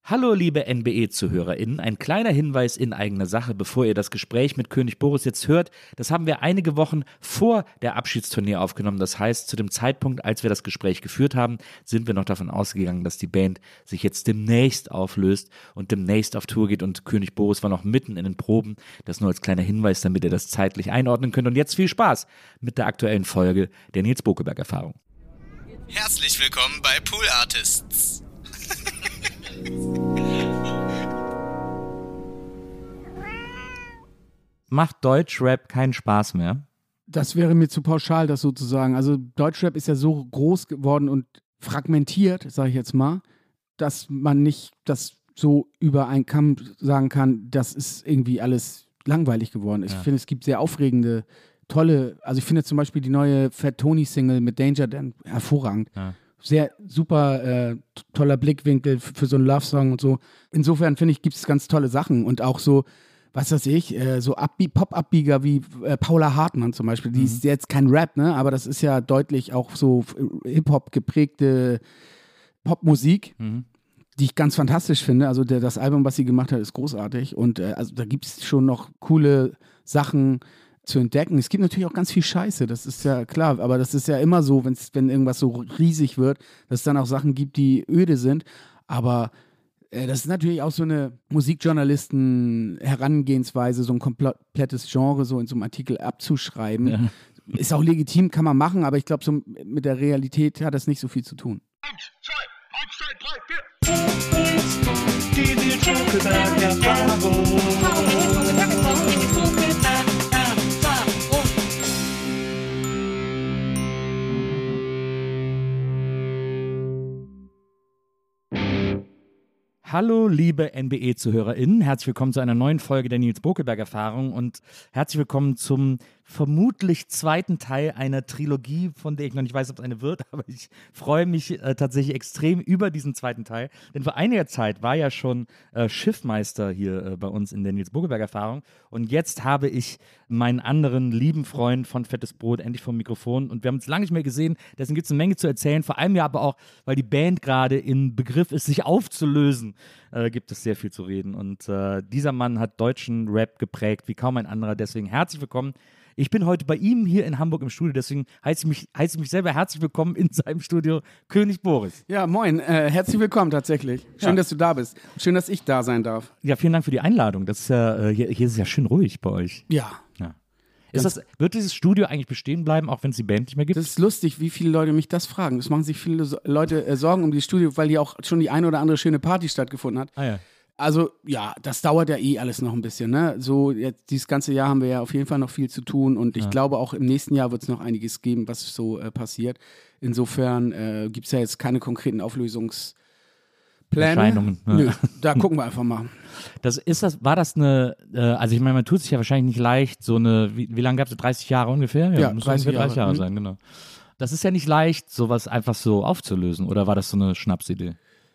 Hallo liebe NBE-ZuhörerInnen, ein kleiner Hinweis in eigener Sache, bevor ihr das Gespräch mit König Boris jetzt hört. Das haben wir einige Wochen vor der Abschiedstournee aufgenommen. Das heißt, zu dem Zeitpunkt, als wir das Gespräch geführt haben, sind wir noch davon ausgegangen, dass die Band sich jetzt demnächst auflöst und demnächst auf Tour geht, und König Boris war noch mitten in den Proben. Das nur als kleiner Hinweis, damit ihr das zeitlich einordnen könnt. Und jetzt viel Spaß mit der aktuellen Folge der Nils Bokelberg-Erfahrung. Herzlich willkommen bei Pool Artists. Macht Deutschrap keinen Spaß mehr? Das wäre mir zu pauschal, das so zu sagen. Also Deutschrap ist ja so groß geworden und fragmentiert, sage ich jetzt mal, dass man nicht das so über einen Kamm sagen kann, das ist irgendwie alles langweilig geworden. Ich finde, es gibt sehr aufregende, tolle, also ich finde zum Beispiel die neue Fat Tony-Single mit Danger Dan hervorragend. Ja. Sehr super toller Blickwinkel für so einen Love-Song und so. Insofern finde ich, gibt es ganz tolle Sachen und auch so, was weiß ich, so Pop-Abbieger wie Paula Hartmann zum Beispiel. Die ist jetzt kein Rap, ne, aber das ist ja deutlich auch so Hip-Hop geprägte Popmusik, die ich ganz fantastisch finde. Also das Album, was sie gemacht hat, ist großartig und also da gibt es schon noch coole Sachen zu entdecken. Es gibt natürlich auch ganz viel Scheiße, das ist ja klar, aber das ist ja immer so, wenn irgendwas so riesig wird, dass es dann auch Sachen gibt, die öde sind, aber das ist natürlich auch so eine Musikjournalisten-Herangehensweise, so ein komplettes Genre so in so einem Artikel abzuschreiben. Ja. Ist auch legitim, kann man machen, aber ich glaube, so mit der Realität hat das nicht so viel zu tun. 1, 2, 3, 4. Die Nils Bokelberg-Erfahrung. Hallo liebe NBE-ZuhörerInnen, herzlich willkommen zu einer neuen Folge der Nils Bokelberg-Erfahrung und herzlich willkommen zum vermutlich zweiten Teil einer Trilogie, von der ich noch nicht weiß, ob es eine wird, aber ich freue mich tatsächlich extrem über diesen zweiten Teil, denn vor einiger Zeit war ja schon Schiffmeister hier bei uns in der Nils Bokelberg-Erfahrung und jetzt habe ich meinen anderen lieben Freund von Fettes Brot endlich vom Mikrofon und wir haben uns lange nicht mehr gesehen, deswegen gibt es eine Menge zu erzählen, vor allem ja aber auch, weil die Band gerade im Begriff ist, sich aufzulösen. Gibt es sehr viel zu reden und dieser Mann hat deutschen Rap geprägt wie kaum ein anderer, deswegen herzlich willkommen. Ich bin heute bei ihm hier in Hamburg im Studio, deswegen heiße ich mich selber herzlich willkommen in seinem Studio, König Boris. Ja, moin, herzlich willkommen tatsächlich. Schön, dass du da bist. Schön, dass ich da sein darf. Ja, vielen Dank für die Einladung. Das ist ja, hier ist es ja schön ruhig bei euch. Ja. Wird dieses Studio eigentlich bestehen bleiben, auch wenn es die Band nicht mehr gibt? Das ist lustig, wie viele Leute mich das fragen. Es machen sich viele Leute Sorgen um dieses Studio, weil hier auch schon die eine oder andere schöne Party stattgefunden hat. Ah ja. Also ja, das dauert ja alles noch ein bisschen. Ne? So jetzt dieses ganze Jahr haben wir ja auf jeden Fall noch viel zu tun und ich glaube auch im nächsten Jahr wird es noch einiges geben, was so passiert. Insofern gibt es ja jetzt keine konkreten Auflösungspläne. Erscheinungen. Ja. Nö, da gucken wir einfach mal. War das eine, also ich meine, man tut sich ja wahrscheinlich nicht leicht, so eine, wie lange gab es, 30 Jahre ungefähr? Ja, muss 30 Jahre sein, genau. Das ist ja nicht leicht, sowas einfach so aufzulösen, oder war das so eine Schnapsidee?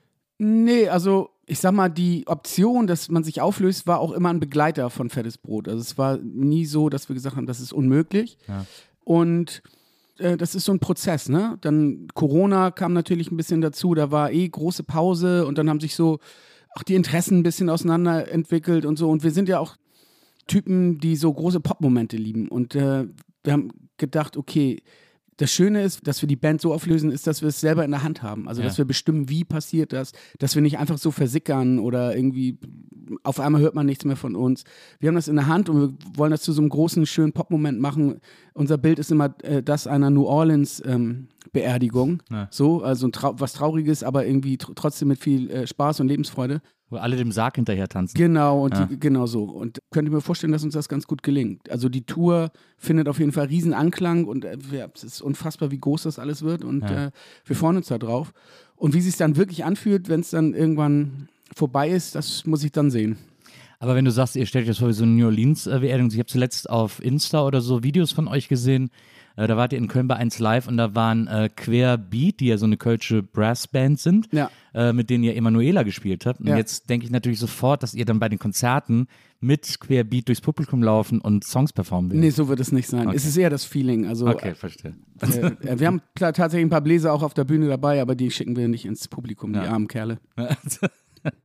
Nee, also ich sag mal, die Option, dass man sich auflöst, war auch immer ein Begleiter von Fettes Brot. Also es war nie so, dass wir gesagt haben, das ist unmöglich. Ja. Und das ist so ein Prozess, ne? Dann Corona kam natürlich ein bisschen dazu, da war große Pause und dann haben sich so auch die Interessen ein bisschen auseinander entwickelt und so. Und wir sind ja auch Typen, die so große Pop-Momente lieben. Und wir haben gedacht, okay, das Schöne ist, dass wir die Band so auflösen, ist, dass wir es selber in der Hand haben. Also, dass wir bestimmen, wie passiert das, dass wir nicht einfach so versickern oder irgendwie auf einmal hört man nichts mehr von uns. Wir haben das in der Hand und wir wollen das zu so einem großen, schönen Pop-Moment machen. Unser Bild ist immer das einer New Orleans Beerdigung. Ja. So, also was Trauriges, aber irgendwie trotzdem mit viel Spaß und Lebensfreude. Wo alle dem Sarg hinterher tanzen. Genau, und genau so. Und könnte mir vorstellen, dass uns das ganz gut gelingt. Also die Tour findet auf jeden Fall riesen Anklang und es ist unfassbar, wie groß das alles wird und wir freuen uns da drauf. Und wie es sich dann wirklich anfühlt, wenn es dann irgendwann vorbei ist, das muss ich dann sehen. Aber wenn du sagst, ihr stellt euch vor wie so eine New Orleans-Beerdigung, ich habe zuletzt auf Insta oder so Videos von euch gesehen, da wart ihr in Köln bei 1 Live und da waren Querbeat, die ja so eine kölsche Brassband sind, mit denen ihr Emanuela gespielt habt. Und jetzt denke ich natürlich sofort, dass ihr dann bei den Konzerten mit Querbeat durchs Publikum laufen und Songs performen werdet. Nee, so wird es nicht sein. Okay. Es ist eher das Feeling. Also, okay, verstehe. Wir haben tatsächlich ein paar Bläser auch auf der Bühne dabei, aber die schicken wir nicht ins Publikum, die armen Kerle.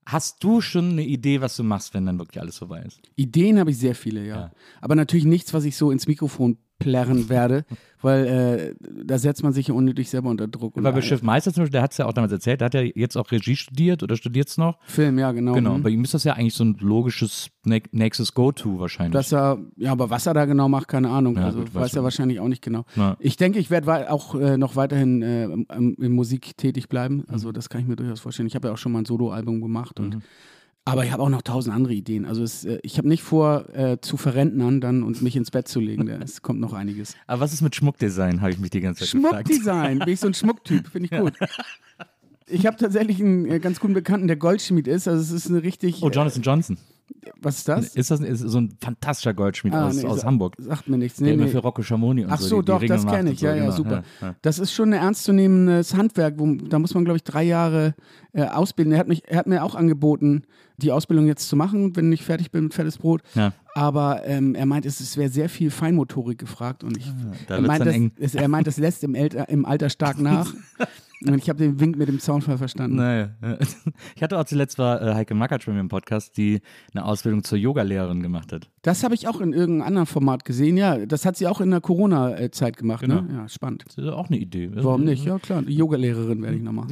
Hast du schon eine Idee, was du machst, wenn dann wirklich alles vorbei ist? Ideen habe ich sehr viele, ja. Aber natürlich nichts, was ich so ins Mikrofon plärren werde, weil da setzt man sich ja unnötig selber unter Druck. Weil bei Chef Meister zum Beispiel, der hat es ja auch damals erzählt, der hat ja jetzt auch Regie studiert oder studiert es noch. Film, ja, genau. Genau, bei ihm ist das ja eigentlich so ein logisches nächstes Go-To wahrscheinlich. Aber was er da genau macht, keine Ahnung. Ja, Also gut, weiß er wahrscheinlich auch nicht genau. Ja. Ich denke, ich werde auch noch weiterhin in Musik tätig bleiben. Also das kann ich mir durchaus vorstellen. Ich habe ja auch schon mal ein Soloalbum gemacht aber ich habe auch noch 1000 andere Ideen. Also ich habe nicht vor, zu verrentnern dann und mich ins Bett zu legen. Es kommt noch einiges. Aber was ist mit Schmuckdesign, habe ich mich die ganze Zeit gefragt. Schmuckdesign, bin ich so ein Schmucktyp, finde ich gut. Ich habe tatsächlich einen ganz guten Bekannten, der Goldschmied ist. Also es ist eine richtig... Oh, Jonathan Johnson. Was ist das? Ist so ein fantastischer Goldschmied aus Hamburg. Sagt mir nichts. Der immer für Rocco Schamoni und Ach so, die doch, Ringe das macht kenne und ich. so, Ja, genau. super. Ja. Das ist schon ein ernstzunehmendes Handwerk. Da muss man, glaube ich, 3 Jahre ausbilden. Er hat mir auch angeboten, die Ausbildung jetzt zu machen, wenn ich fertig bin mit Fettes Brot. Ja. Aber er meint, es wäre sehr viel Feinmotorik gefragt. Und er meint, das lässt im Alter stark nach. Und ich habe den Wink mit dem Zaunfall verstanden. Naja. Ich hatte auch zuletzt Heike Makatsch bei mir im Podcast, die eine Ausbildung zur Yogalehrerin gemacht hat. Das habe ich auch in irgendeinem anderen Format gesehen. Ja, das hat sie auch in der Corona-Zeit gemacht. Genau. Ne? Ja, spannend. Das ist auch eine Idee. Warum nicht? Ja, klar. Yogalehrerin werde ich nochmal.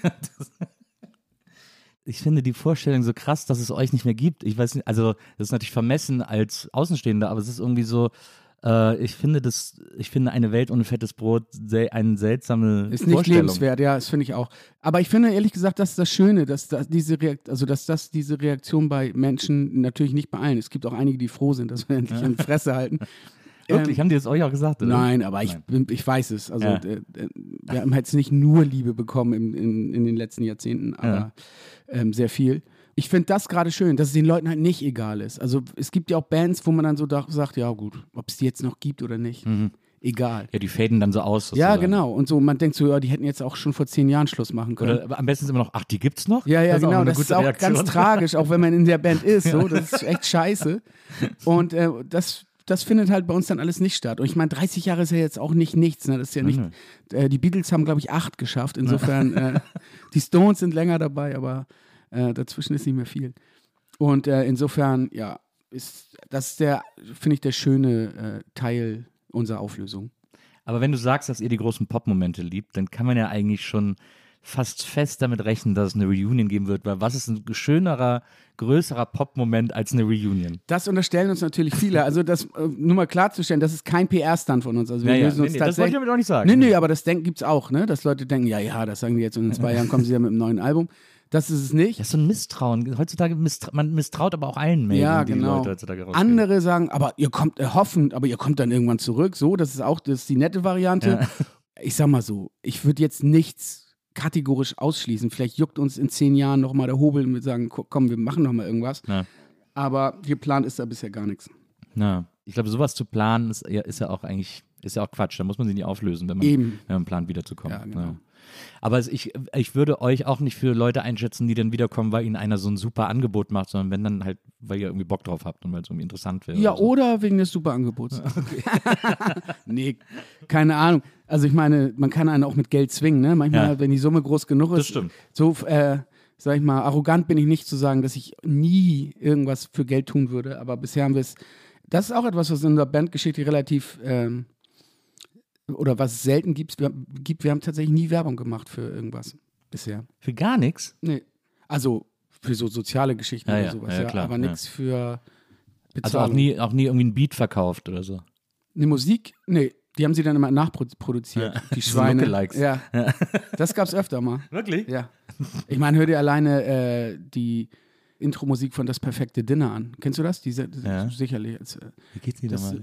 Ich finde die Vorstellung so krass, dass es euch nicht mehr gibt. Ich weiß nicht, also das ist natürlich vermessen als Außenstehender, aber es ist irgendwie so, ich finde eine Welt ohne fettes Brot eine seltsame ist nicht Vorstellung. Lebenswert, ja, das finde ich auch. Aber ich finde ehrlich gesagt, das ist das Schöne, dass diese Reaktion bei Menschen, natürlich nicht bei allen, es gibt auch einige, die froh sind, dass wir endlich in die Fresse halten. Wirklich, haben die das euch auch gesagt? Oder? Nein, aber ich weiß es. Also wir haben jetzt nicht nur Liebe bekommen in den letzten Jahrzehnten, aber sehr viel. Ich finde das gerade schön, dass es den Leuten halt nicht egal ist. Also es gibt ja auch Bands, wo man dann so sagt, ja gut, ob es die jetzt noch gibt oder nicht, egal. Ja, die faden dann so aus. Sozusagen. Ja, genau. Und so, man denkt so, ja, die hätten jetzt auch schon vor 10 Jahren Schluss machen können. Oder am besten ist immer noch, ach, die gibt's noch? Ja, das genau. Auch das ist auch Reaktion. ganz tragisch, auch wenn man in der Band ist. So, das ist echt scheiße. Und das findet halt bei uns dann alles nicht statt. Und ich meine, 30 Jahre ist ja jetzt auch nicht nichts. Ne? Das ist ja nicht. Die Beatles haben, glaube ich, 8 geschafft. Insofern, die Stones sind länger dabei, aber dazwischen ist nicht mehr viel. Und insofern, ja, ist das finde ich, der schöne Teil unserer Auflösung. Aber wenn du sagst, dass ihr die großen Pop-Momente liebt, dann kann man ja eigentlich schon fast fest damit rechnen, dass es eine Reunion geben wird, weil was ist ein schönerer, größerer Pop-Moment als eine Reunion? Das unterstellen uns natürlich viele. Also das nur mal klarzustellen, das ist kein PR-Stunt von uns. Also wir lösen uns das wollte ich damit auch nicht sagen. Nee, aber das gibt es auch, ne? Dass Leute denken, ja, das sagen die jetzt und in 2 Jahren kommen sie ja mit einem neuen Album. Das ist es nicht. Das ist so ein Misstrauen. Heutzutage man misstraut aber auch allen Medien, die Leute heutzutage rausgeben. Andere sagen, aber ihr kommt aber ihr kommt dann irgendwann zurück. So, das ist die nette Variante. Ja. Ich sag mal so, ich würde jetzt nichts kategorisch ausschließen. Vielleicht juckt uns in 10 Jahren nochmal der Hobel und wir sagen, komm, wir machen nochmal irgendwas. Ja. Aber geplant ist da bisher gar nichts. Ja. Ich glaube, sowas zu planen ist ja auch Quatsch. Da muss man sich nicht auflösen, wenn man plant, wiederzukommen. Ja, genau. Ja. Aber ich würde euch auch nicht für Leute einschätzen, die dann wiederkommen, weil ihnen einer so ein super Angebot macht, sondern wenn dann halt, weil ihr irgendwie Bock drauf habt und weil es irgendwie interessant wäre. Ja, oder so. Oder wegen des super Angebots. Okay. Nee, keine Ahnung. Also ich meine, man kann einen auch mit Geld zwingen, ne? Manchmal, wenn die Summe groß genug ist. Das stimmt. So, sag ich mal, arrogant bin ich nicht zu sagen, dass ich nie irgendwas für Geld tun würde, aber bisher haben wir es, das ist auch etwas, was in der Bandgeschichte relativ oder was es selten gibt. Wir haben tatsächlich nie Werbung gemacht für irgendwas bisher. Für gar nichts? Nee. Also für so soziale Geschichten oder sowas, ja, klar, aber nichts für Bezahlung. Also auch nie irgendwie einen Beat verkauft oder so? Eine Musik? Nee, die haben sie dann immer nachproduziert, die Schweine. So Lookalikes. Ja. Das gab's öfter mal. Wirklich? Ja. Ich meine, hör dir alleine die Intro-Musik von Das perfekte Dinner an. Kennst du das? Sicherlich. Wie geht's dir nochmal?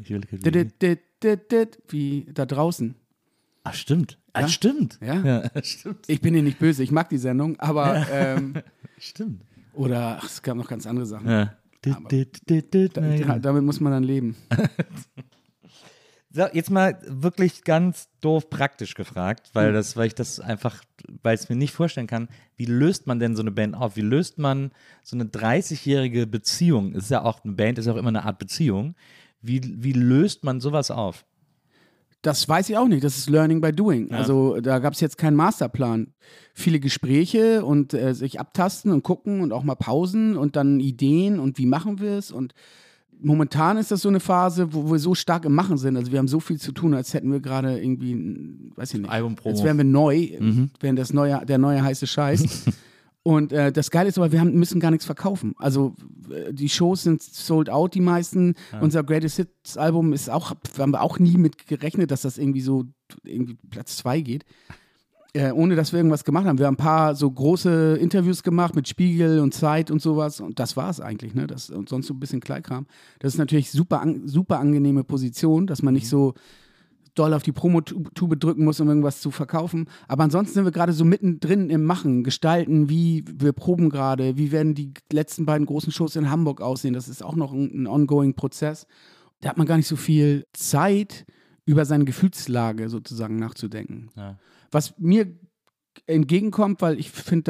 Wie da draußen. Ach, stimmt. Ja? Stimmt. Ja, stimmt. Ich bin dir nicht böse, ich mag die Sendung, aber stimmt. Oder es gab noch ganz andere Sachen. Ja. Damit muss man dann leben. So, jetzt mal wirklich ganz doof praktisch gefragt, weil ich das einfach, weil ich es mir nicht vorstellen kann, wie löst man denn so eine Band auf? Wie löst man so eine 30-jährige Beziehung? Ist ja auch eine Band, ist ja auch immer eine Art Beziehung. Wie löst man sowas auf? Das weiß ich auch nicht. Das ist Learning by Doing. Ja. Also da gab es jetzt keinen Masterplan. Viele Gespräche und sich abtasten und gucken und auch mal Pausen und dann Ideen und wie machen wir es. Und momentan ist das so eine Phase, wo wir so stark im Machen sind. Also wir haben so viel zu tun, als hätten wir gerade irgendwie, weiß ich nicht, Albumpromo. als wären wir neu, wären der neue heiße Scheiß. Und das Geile ist aber, müssen gar nichts verkaufen. Also die Shows sind sold out, die meisten. Ja. Unser Greatest Hits Album ist auch, haben wir auch nie mit gerechnet, dass das irgendwie so Platz 2 geht. Ohne dass wir irgendwas gemacht haben. Wir haben ein paar so große Interviews gemacht mit Spiegel und Zeit und sowas. Und das war es eigentlich, ne? Und sonst so ein bisschen Kleinkram. Das ist natürlich super angenehme Position, dass man nicht so doll auf die Promotube drücken muss, um irgendwas zu verkaufen. Aber ansonsten sind wir gerade so mittendrin im Machen, gestalten, wir proben gerade, wie werden die letzten beiden großen Shows in Hamburg aussehen. Das ist auch noch ein ongoing Prozess. Da hat man gar nicht so viel Zeit, über seine Gefühlslage sozusagen nachzudenken. Ja. Was mir entgegenkommt, weil ich finde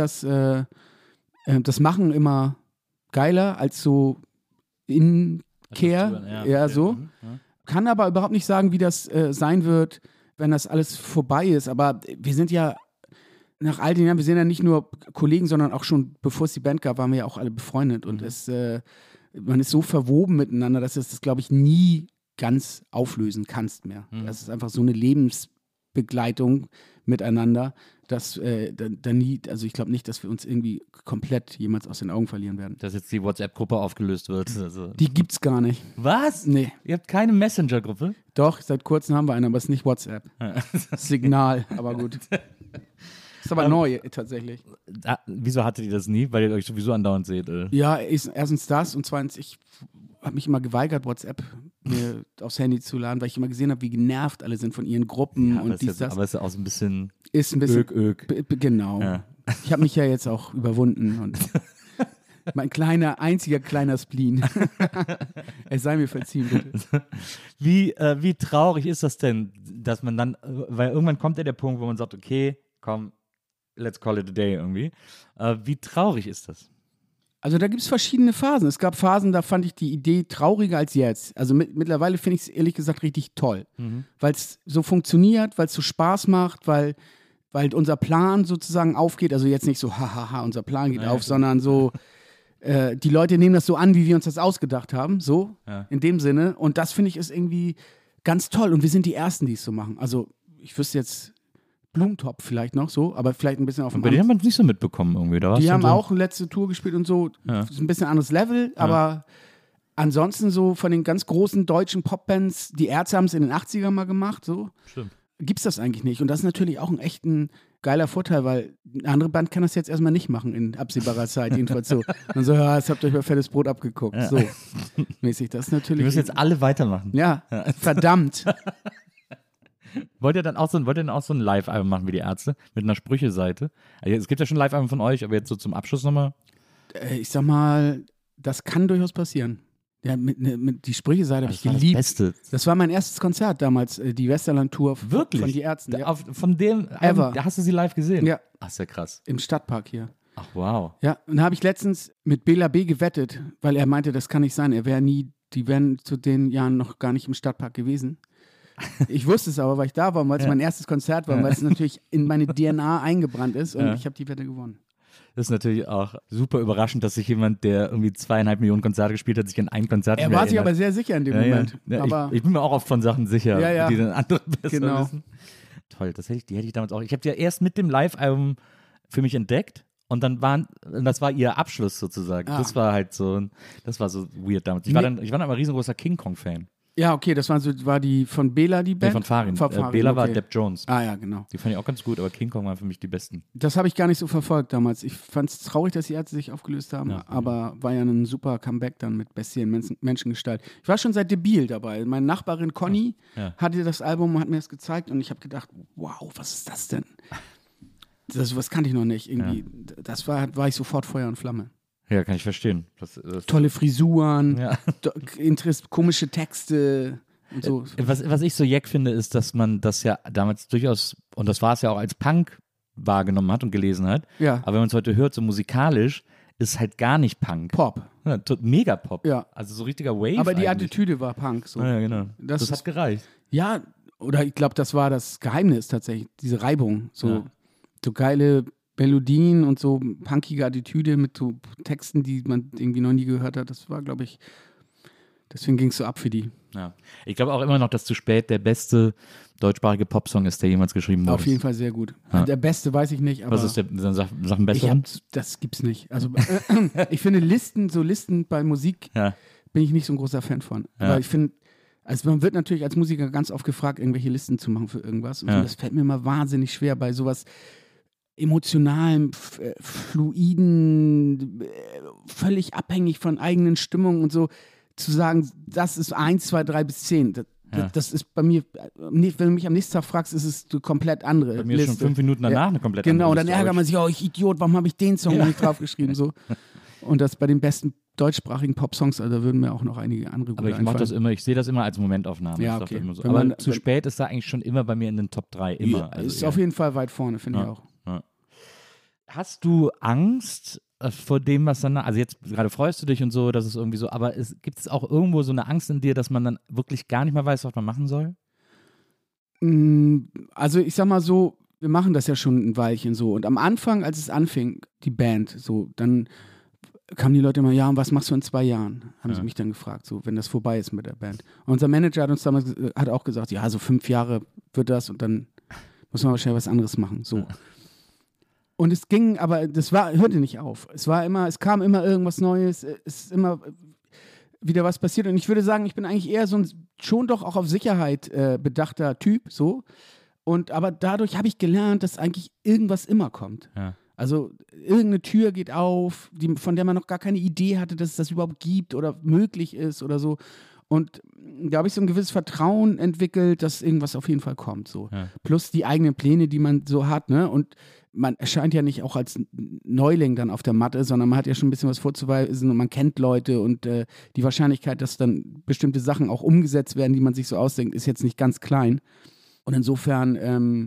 das Machen immer geiler als so In-Care, ja, so. Ja. Kann aber überhaupt nicht sagen, wie das sein wird, wenn das alles vorbei ist. Aber wir sind ja nach all den Jahren, wir sind ja nicht nur Kollegen, sondern auch schon, bevor es die Band gab, waren wir ja auch alle befreundet. Und man ist so verwoben miteinander, dass du das, glaube ich, nie ganz auflösen kannst mehr. Das ist einfach so eine Lebensbegleitung miteinander, dass dann nie, also ich glaube nicht, dass wir uns irgendwie komplett jemals aus den Augen verlieren werden. Dass jetzt die WhatsApp-Gruppe aufgelöst wird. Also. Die gibt's gar nicht. Was? Nee. Ihr habt keine Messenger-Gruppe? Doch, seit kurzem haben wir eine, aber es ist nicht WhatsApp. Signal, aber gut. Ist aber neu, tatsächlich. Wieso hattet ihr das nie? Weil ihr euch sowieso andauernd seht. Ja, erstens das und zweitens, ich habe mich immer geweigert, WhatsApp mir aufs Handy zu laden, weil ich immer gesehen habe, wie genervt alle sind von ihren Gruppen ja, und dies, das. Aber es ist auch so ein bisschen Ök. Genau. Ja. Ich habe mich ja jetzt auch überwunden und mein einziger kleiner Spleen. Es sei mir verziehen, bitte. Wie traurig ist das denn, dass man dann, weil irgendwann kommt ja der Punkt, wo man sagt, okay, komm, let's call it a day irgendwie. Wie traurig ist das? Also da gibt es verschiedene Phasen. Es gab Phasen, da fand ich die Idee trauriger als jetzt. Also mittlerweile finde ich es ehrlich gesagt richtig toll, weil es so funktioniert, weil es so Spaß macht, weil unser Plan sozusagen aufgeht. Also jetzt nicht so, hahaha, unser Plan geht auf, sondern so, die Leute nehmen das so an, wie wir uns das ausgedacht haben, so in dem Sinne. Und das finde ich ist irgendwie ganz toll. Und wir sind die Ersten, die es so machen. Also ich wüsste jetzt Blumentopf vielleicht noch so, aber vielleicht ein bisschen auf dem Bei denen haben wir es nicht so mitbekommen irgendwie. Da die haben so auch eine letzte Tour gespielt und so. Ja. Das ist ein bisschen anderes Level, aber ansonsten so von den ganz großen deutschen Popbands, die Ärzte haben es in den 80ern mal gemacht, so. Stimmt. Gibt's das eigentlich nicht. Und das ist natürlich auch ein echt ein geiler Vorteil, weil eine andere Band kann das jetzt erstmal nicht machen in absehbarer Zeit, jedenfalls so. Und so, ja, jetzt habt ihr euch mal fettes Brot abgeguckt. Ja. So mäßig. Das ist natürlich. Wir müssen jetzt alle weitermachen. Ja, verdammt. Wollt ihr dann auch so ein Live-Album machen wie die Ärzte? Mit einer Sprüche-Seite? Also es gibt ja schon ein Live-Album von euch, aber jetzt so zum Abschluss nochmal? Ich sag mal, das kann durchaus passieren. Ja, mit die Sprüche-Seite habe ich geliebt. Das Beste. Das war mein erstes Konzert damals, die Westerland-Tour von die Ärzten. Ja. Von dem Album, da hast du sie live gesehen? Ja. Ach, ist ja krass. Im Stadtpark hier. Ach, wow. Ja, und da habe ich letztens mit Bela B. gewettet, weil er meinte, das kann nicht sein. Die wären zu den Jahren noch gar nicht im Stadtpark gewesen. Ich wusste es aber, weil ich da war, weil es mein erstes Konzert war, weil es natürlich in meine DNA eingebrannt ist und ich habe die Wette gewonnen. Das ist natürlich auch super überraschend, dass sich jemand, der irgendwie 2,5 Millionen Konzerte gespielt hat, sich an ein Konzert Er war sich aber sehr sicher in dem Moment. Ja. Aber ich bin mir auch oft von Sachen sicher, die dann andere besser wissen. Toll, die hätte ich damals auch. Ich habe die ja erst mit dem Live-Album für mich entdeckt und das war ihr Abschluss sozusagen. Das war halt so, das war so weird damals. Ich war dann aber riesengroßer King Kong-Fan. Ja, okay, das war die von Bela, die Band? Nee, von Farin. Bela war Depp Jones. Ah ja, genau. Die fand ich auch ganz gut, aber King Kong waren für mich die besten. Das habe ich gar nicht so verfolgt damals. Ich fand es traurig, dass die Ärzte sich aufgelöst haben, aber war ja ein super Comeback dann mit Bestie in Menschengestalt. Ich war schon seit Debil dabei. Meine Nachbarin Conny hatte das Album und hat mir das gezeigt und ich habe gedacht, wow, was ist das denn? Das kannte ich noch nicht. Irgendwie, das war ich sofort Feuer und Flamme. Ja, kann ich verstehen. Das tolle Frisuren, komische Texte und so. Was ich so jeck finde, ist, dass man das ja damals durchaus, und das war es ja auch als Punk wahrgenommen hat und gelesen hat, aber wenn man es heute hört, so musikalisch, ist halt gar nicht Punk. Pop. Ja, mega Pop. Ja. Also so richtiger Wave aber die eigentlich. Attitüde war Punk. So. Ja, genau. Das hat gereicht. Ja, oder ich glaube, das war das Geheimnis tatsächlich, diese Reibung. So geile Melodien und so punkige Attitüde mit so Texten, die man irgendwie noch nie gehört hat. Das war, glaube ich, deswegen ging es so ab für die. Ja. Ich glaube auch immer noch, dass Zu spät der beste deutschsprachige Popsong ist, der jemals geschrieben wurde. Auf jeden Fall sehr gut. Ja. Der beste weiß ich nicht, aber Was ist der Sachen besser? Das gibt's nicht. Also ich finde Listen bei Musik bin ich nicht so ein großer Fan von. Ja. Aber ich finde, also man wird natürlich als Musiker ganz oft gefragt, irgendwelche Listen zu machen für irgendwas. Und so, das fällt mir immer wahnsinnig schwer bei sowas emotionalen, fluiden, völlig abhängig von eigenen Stimmungen und so, zu sagen, das ist 1, 2, 3 bis 10. Das ist bei mir, wenn du mich am nächsten Tag fragst, ist es eine komplett andere Bei mir Liste. schon 5 Minuten danach eine komplett Genau, andere dann Liste. ärgert man sich, ich Idiot, warum habe ich den Song nicht draufgeschrieben? So. Und das bei den besten deutschsprachigen Popsongs, also da würden mir auch noch einige andere gute Aber ich mache das immer, ich sehe das immer als Momentaufnahme. Ja, Ich okay. dachte immer so. Wenn man- Aber Zu spät ist da eigentlich schon immer bei mir in den Top 3. Immer. Ja, Also ist eher. auf jeden Fall weit vorne, finde ich auch. Hast du Angst vor dem, was dann, also jetzt gerade freust du dich und so, dass es irgendwie so, aber gibt es auch irgendwo so eine Angst in dir, dass man dann wirklich gar nicht mehr weiß, was man machen soll? Also ich sag mal so, wir machen das ja schon ein Weilchen so. Und am Anfang, als es anfing, die Band, so, dann kamen die Leute immer, ja, und was machst du in 2 Jahren? Haben sie mich dann gefragt, so, wenn das vorbei ist mit der Band. Und unser Manager hat uns damals hat auch gesagt, ja, so 5 Jahre wird das und dann muss man wahrscheinlich was anderes machen. So. Ja. Und es ging, aber hörte nicht auf. Es kam immer irgendwas Neues, es ist immer wieder was passiert. Und ich würde sagen, ich bin eigentlich eher so ein schon doch auch auf Sicherheit bedachter Typ, so. Aber dadurch habe ich gelernt, dass eigentlich irgendwas immer kommt. Ja. Also irgendeine Tür geht auf, von der man noch gar keine Idee hatte, dass es das überhaupt gibt oder möglich ist oder so. Und da habe ich so ein gewisses Vertrauen entwickelt, dass irgendwas auf jeden Fall kommt. So. Ja. Plus die eigenen Pläne, die man so hat, ne? Und man erscheint ja nicht auch als Neuling dann auf der Matte, sondern man hat ja schon ein bisschen was vorzuweisen und man kennt Leute und die Wahrscheinlichkeit, dass dann bestimmte Sachen auch umgesetzt werden, die man sich so ausdenkt, ist jetzt nicht ganz klein. Und insofern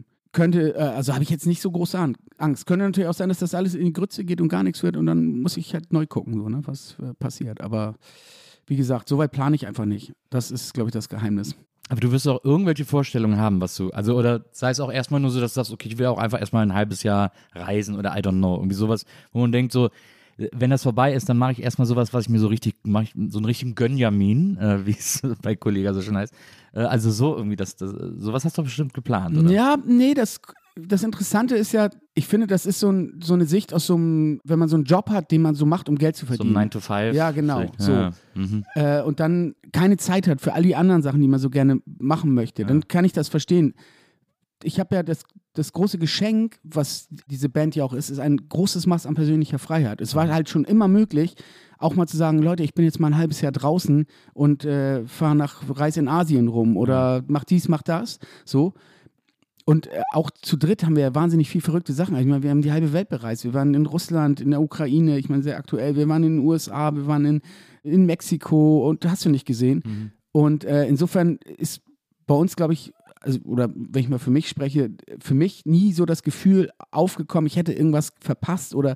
habe ich jetzt nicht so große Angst. Könnte natürlich auch sein, dass das alles in die Grütze geht und gar nichts wird und dann muss ich halt neu gucken, so, ne, was passiert. Aber wie gesagt, so weit plane ich einfach nicht. Das ist, glaube ich, das Geheimnis. Aber du wirst auch irgendwelche Vorstellungen haben, oder sei es auch erstmal nur so, dass du sagst, okay, ich will auch einfach erstmal ein halbes Jahr reisen oder I don't know, irgendwie sowas, wo man denkt so, wenn das vorbei ist, dann mache ich erstmal sowas, was ich mir so einen richtigen Gönjamin, wie es bei Kollega so schön heißt. Also so irgendwie, sowas hast du bestimmt geplant, oder? Ja, nee, das Interessante ist ja, ich finde, das ist so eine Sicht aus so einem, wenn man so einen Job hat, den man so macht, um Geld zu verdienen. So ein 9 to 5. Ja, genau. So. Ja. Mhm. Und dann keine Zeit hat für all die anderen Sachen, die man so gerne machen möchte. Dann kann ich das verstehen. Ich habe ja das große Geschenk, was diese Band ja auch ist ein großes Maß an persönlicher Freiheit. Es war halt schon immer möglich, auch mal zu sagen, Leute, ich bin jetzt mal ein halbes Jahr draußen und reise in Asien rum oder mach dies, mach das. So. Und auch zu dritt haben wir ja wahnsinnig viel verrückte Sachen. Ich meine, wir haben die halbe Welt bereist. Wir waren in Russland, in der Ukraine, ich meine, sehr aktuell. Wir waren in den USA, wir waren in Mexiko und hast du nicht gesehen. Mhm. Und insofern ist bei uns, glaube ich, oder wenn ich mal für mich spreche, für mich nie so das Gefühl aufgekommen, ich hätte irgendwas verpasst oder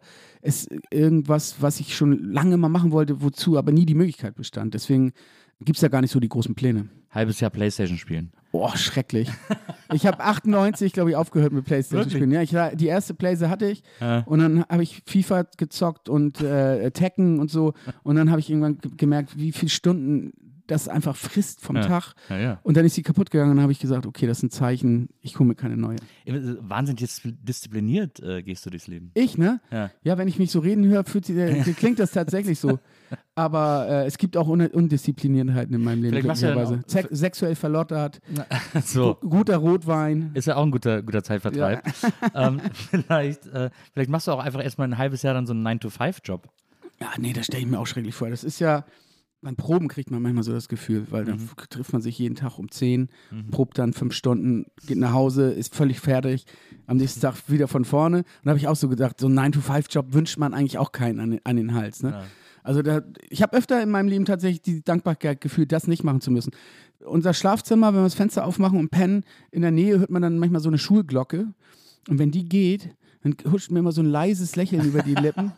irgendwas, was ich schon lange mal machen wollte, wozu aber nie die Möglichkeit bestand. Deswegen gibt es ja gar nicht so die großen Pläne. Halbes Jahr Playstation spielen. Boah, schrecklich. Ich habe 98, glaube ich, aufgehört mit Playstation zu spielen. Ja, die erste Playstation hatte ich und dann habe ich FIFA gezockt und Tekken und so und dann habe ich irgendwann gemerkt, wie viele Stunden das einfach frisst vom Tag. Ja. Und dann ist sie kaputt gegangen und dann habe ich gesagt, okay, das ist ein Zeichen, ich hole mir keine neue. Wahnsinnig diszipliniert gehst du durchs Leben. Ich, ne? Ja, wenn ich mich so reden höre, klingt das tatsächlich so. Aber es gibt auch Undiszipliniertheiten in meinem Leben. Glücklicherweise. Sexuell verlottert, so. Guter Rotwein. Ist ja auch ein guter Zeitvertreib. Ja. Vielleicht machst du auch einfach erstmal ein halbes Jahr dann so einen 9-to-5-Job. Ja, nee, das stelle ich mir auch schrecklich vor. Das ist ja, beim Proben kriegt man manchmal so das Gefühl, weil dann trifft man sich jeden Tag um 10, probt dann 5 Stunden, geht nach Hause, ist völlig fertig, am nächsten Tag wieder von vorne. Und da habe ich auch so gedacht, so einen 9-to-5-Job wünscht man eigentlich auch keinen an den Hals. Ne? Ja. Also ich habe öfter in meinem Leben tatsächlich die Dankbarkeit gefühlt, das nicht machen zu müssen. Unser Schlafzimmer, wenn wir das Fenster aufmachen und pennen, in der Nähe hört man dann manchmal so eine Schulglocke. Und wenn die geht, dann huscht mir immer so ein leises Lächeln über die Lippen.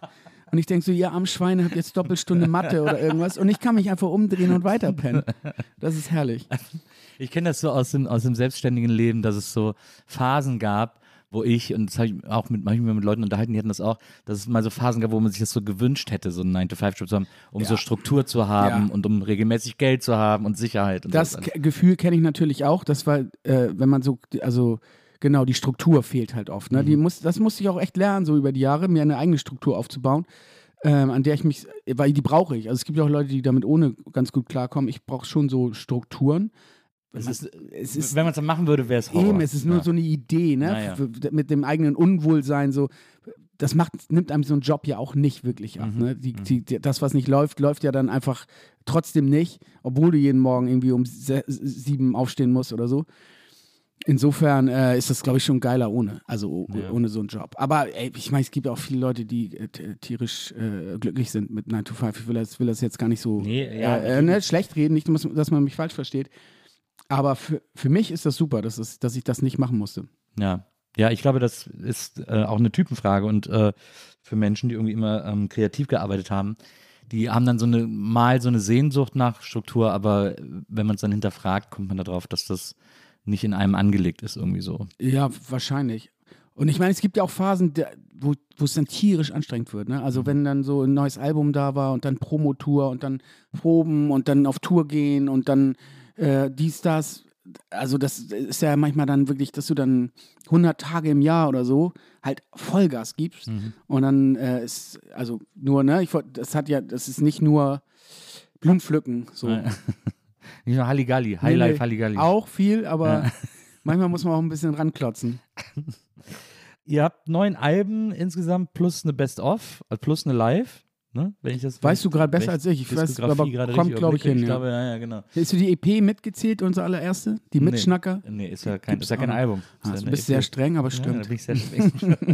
Und ich denke so, ihr armen Schweine habt jetzt Doppelstunde Mathe oder irgendwas und ich kann mich einfach umdrehen und weiterpennen. Das ist herrlich. Ich kenne das so aus dem selbstständigen Leben, dass es so Phasen gab, wo und das habe ich auch manchmal mit Leuten unterhalten, die hatten das auch, dass es mal so Phasen gab, wo man sich das so gewünsnt hätte, so einen 9-to-5-Job zu haben, um so Struktur zu haben und um regelmäßig Geld zu haben und Sicherheit. Und das Gefühl kenne ich natürlich auch, das war, wenn man so, also genau, die Struktur fehlt halt oft. Ne? Das musste ich auch echt lernen, so über die Jahre, mir eine eigene Struktur aufzubauen, an der ich mich, weil die brauche ich. Also es gibt ja auch Leute, die damit ohne ganz gut klarkommen. Ich brauche schon so Strukturen. Wenn man es dann machen würde, wäre es Horror. Eben, es ist nur so eine Idee, ne? Naja. Mit dem eigenen Unwohlsein so. Das nimmt einem so einen Job ja auch nicht wirklich ab. Ne? Das, was nicht läuft, läuft ja dann einfach trotzdem nicht, obwohl du jeden Morgen irgendwie um 7 aufstehen musst oder so. Insofern ist das, glaube ich, schon geiler ohne so einen Job. Aber ich meine, es gibt auch viele Leute, die tierisch glücklich sind mit 9 to 5. Ich will das jetzt gar nicht so schlecht reden, nicht, dass man mich falsch versteht. Aber für mich ist das super, dass ich das nicht machen musste. Ja, ich glaube, das ist auch eine Typenfrage und für Menschen, die irgendwie immer kreativ gearbeitet haben, die haben dann so eine Sehnsucht nach Struktur, aber wenn man es dann hinterfragt, kommt man darauf, dass das nicht in einem angelegt ist irgendwie so. Ja, wahrscheinlich. Und ich meine, es gibt ja auch Phasen, wo es dann tierisch anstrengend wird. Ne? Also wenn dann so ein neues Album da war und dann Promotour und dann Proben und dann auf Tour gehen und dann dies, das. Also das ist ja manchmal dann wirklich, dass du dann 100 Tage im Jahr oder so halt Vollgas gibst. Und dann ist, also nur, ne, das ist nicht nur Blumenpflücken. So. Nicht nur Halligalli, Highlife Halligalli. Auch viel, aber manchmal muss man auch ein bisschen ranklotzen. Ihr habt 9 Alben insgesamt plus eine Best-of, plus eine Live. Ne? Weißt du gerade besser als ich? Ich weiß, aber kommt, glaube ich, hin. Ich glaube, ja, genau. Ist du die EP mitgezählt, unsere allererste? Die Mitschnacker? Nee, ist ja kein Album. Du bist sehr streng, aber stimmt. Ja, da bin ich sehr streng.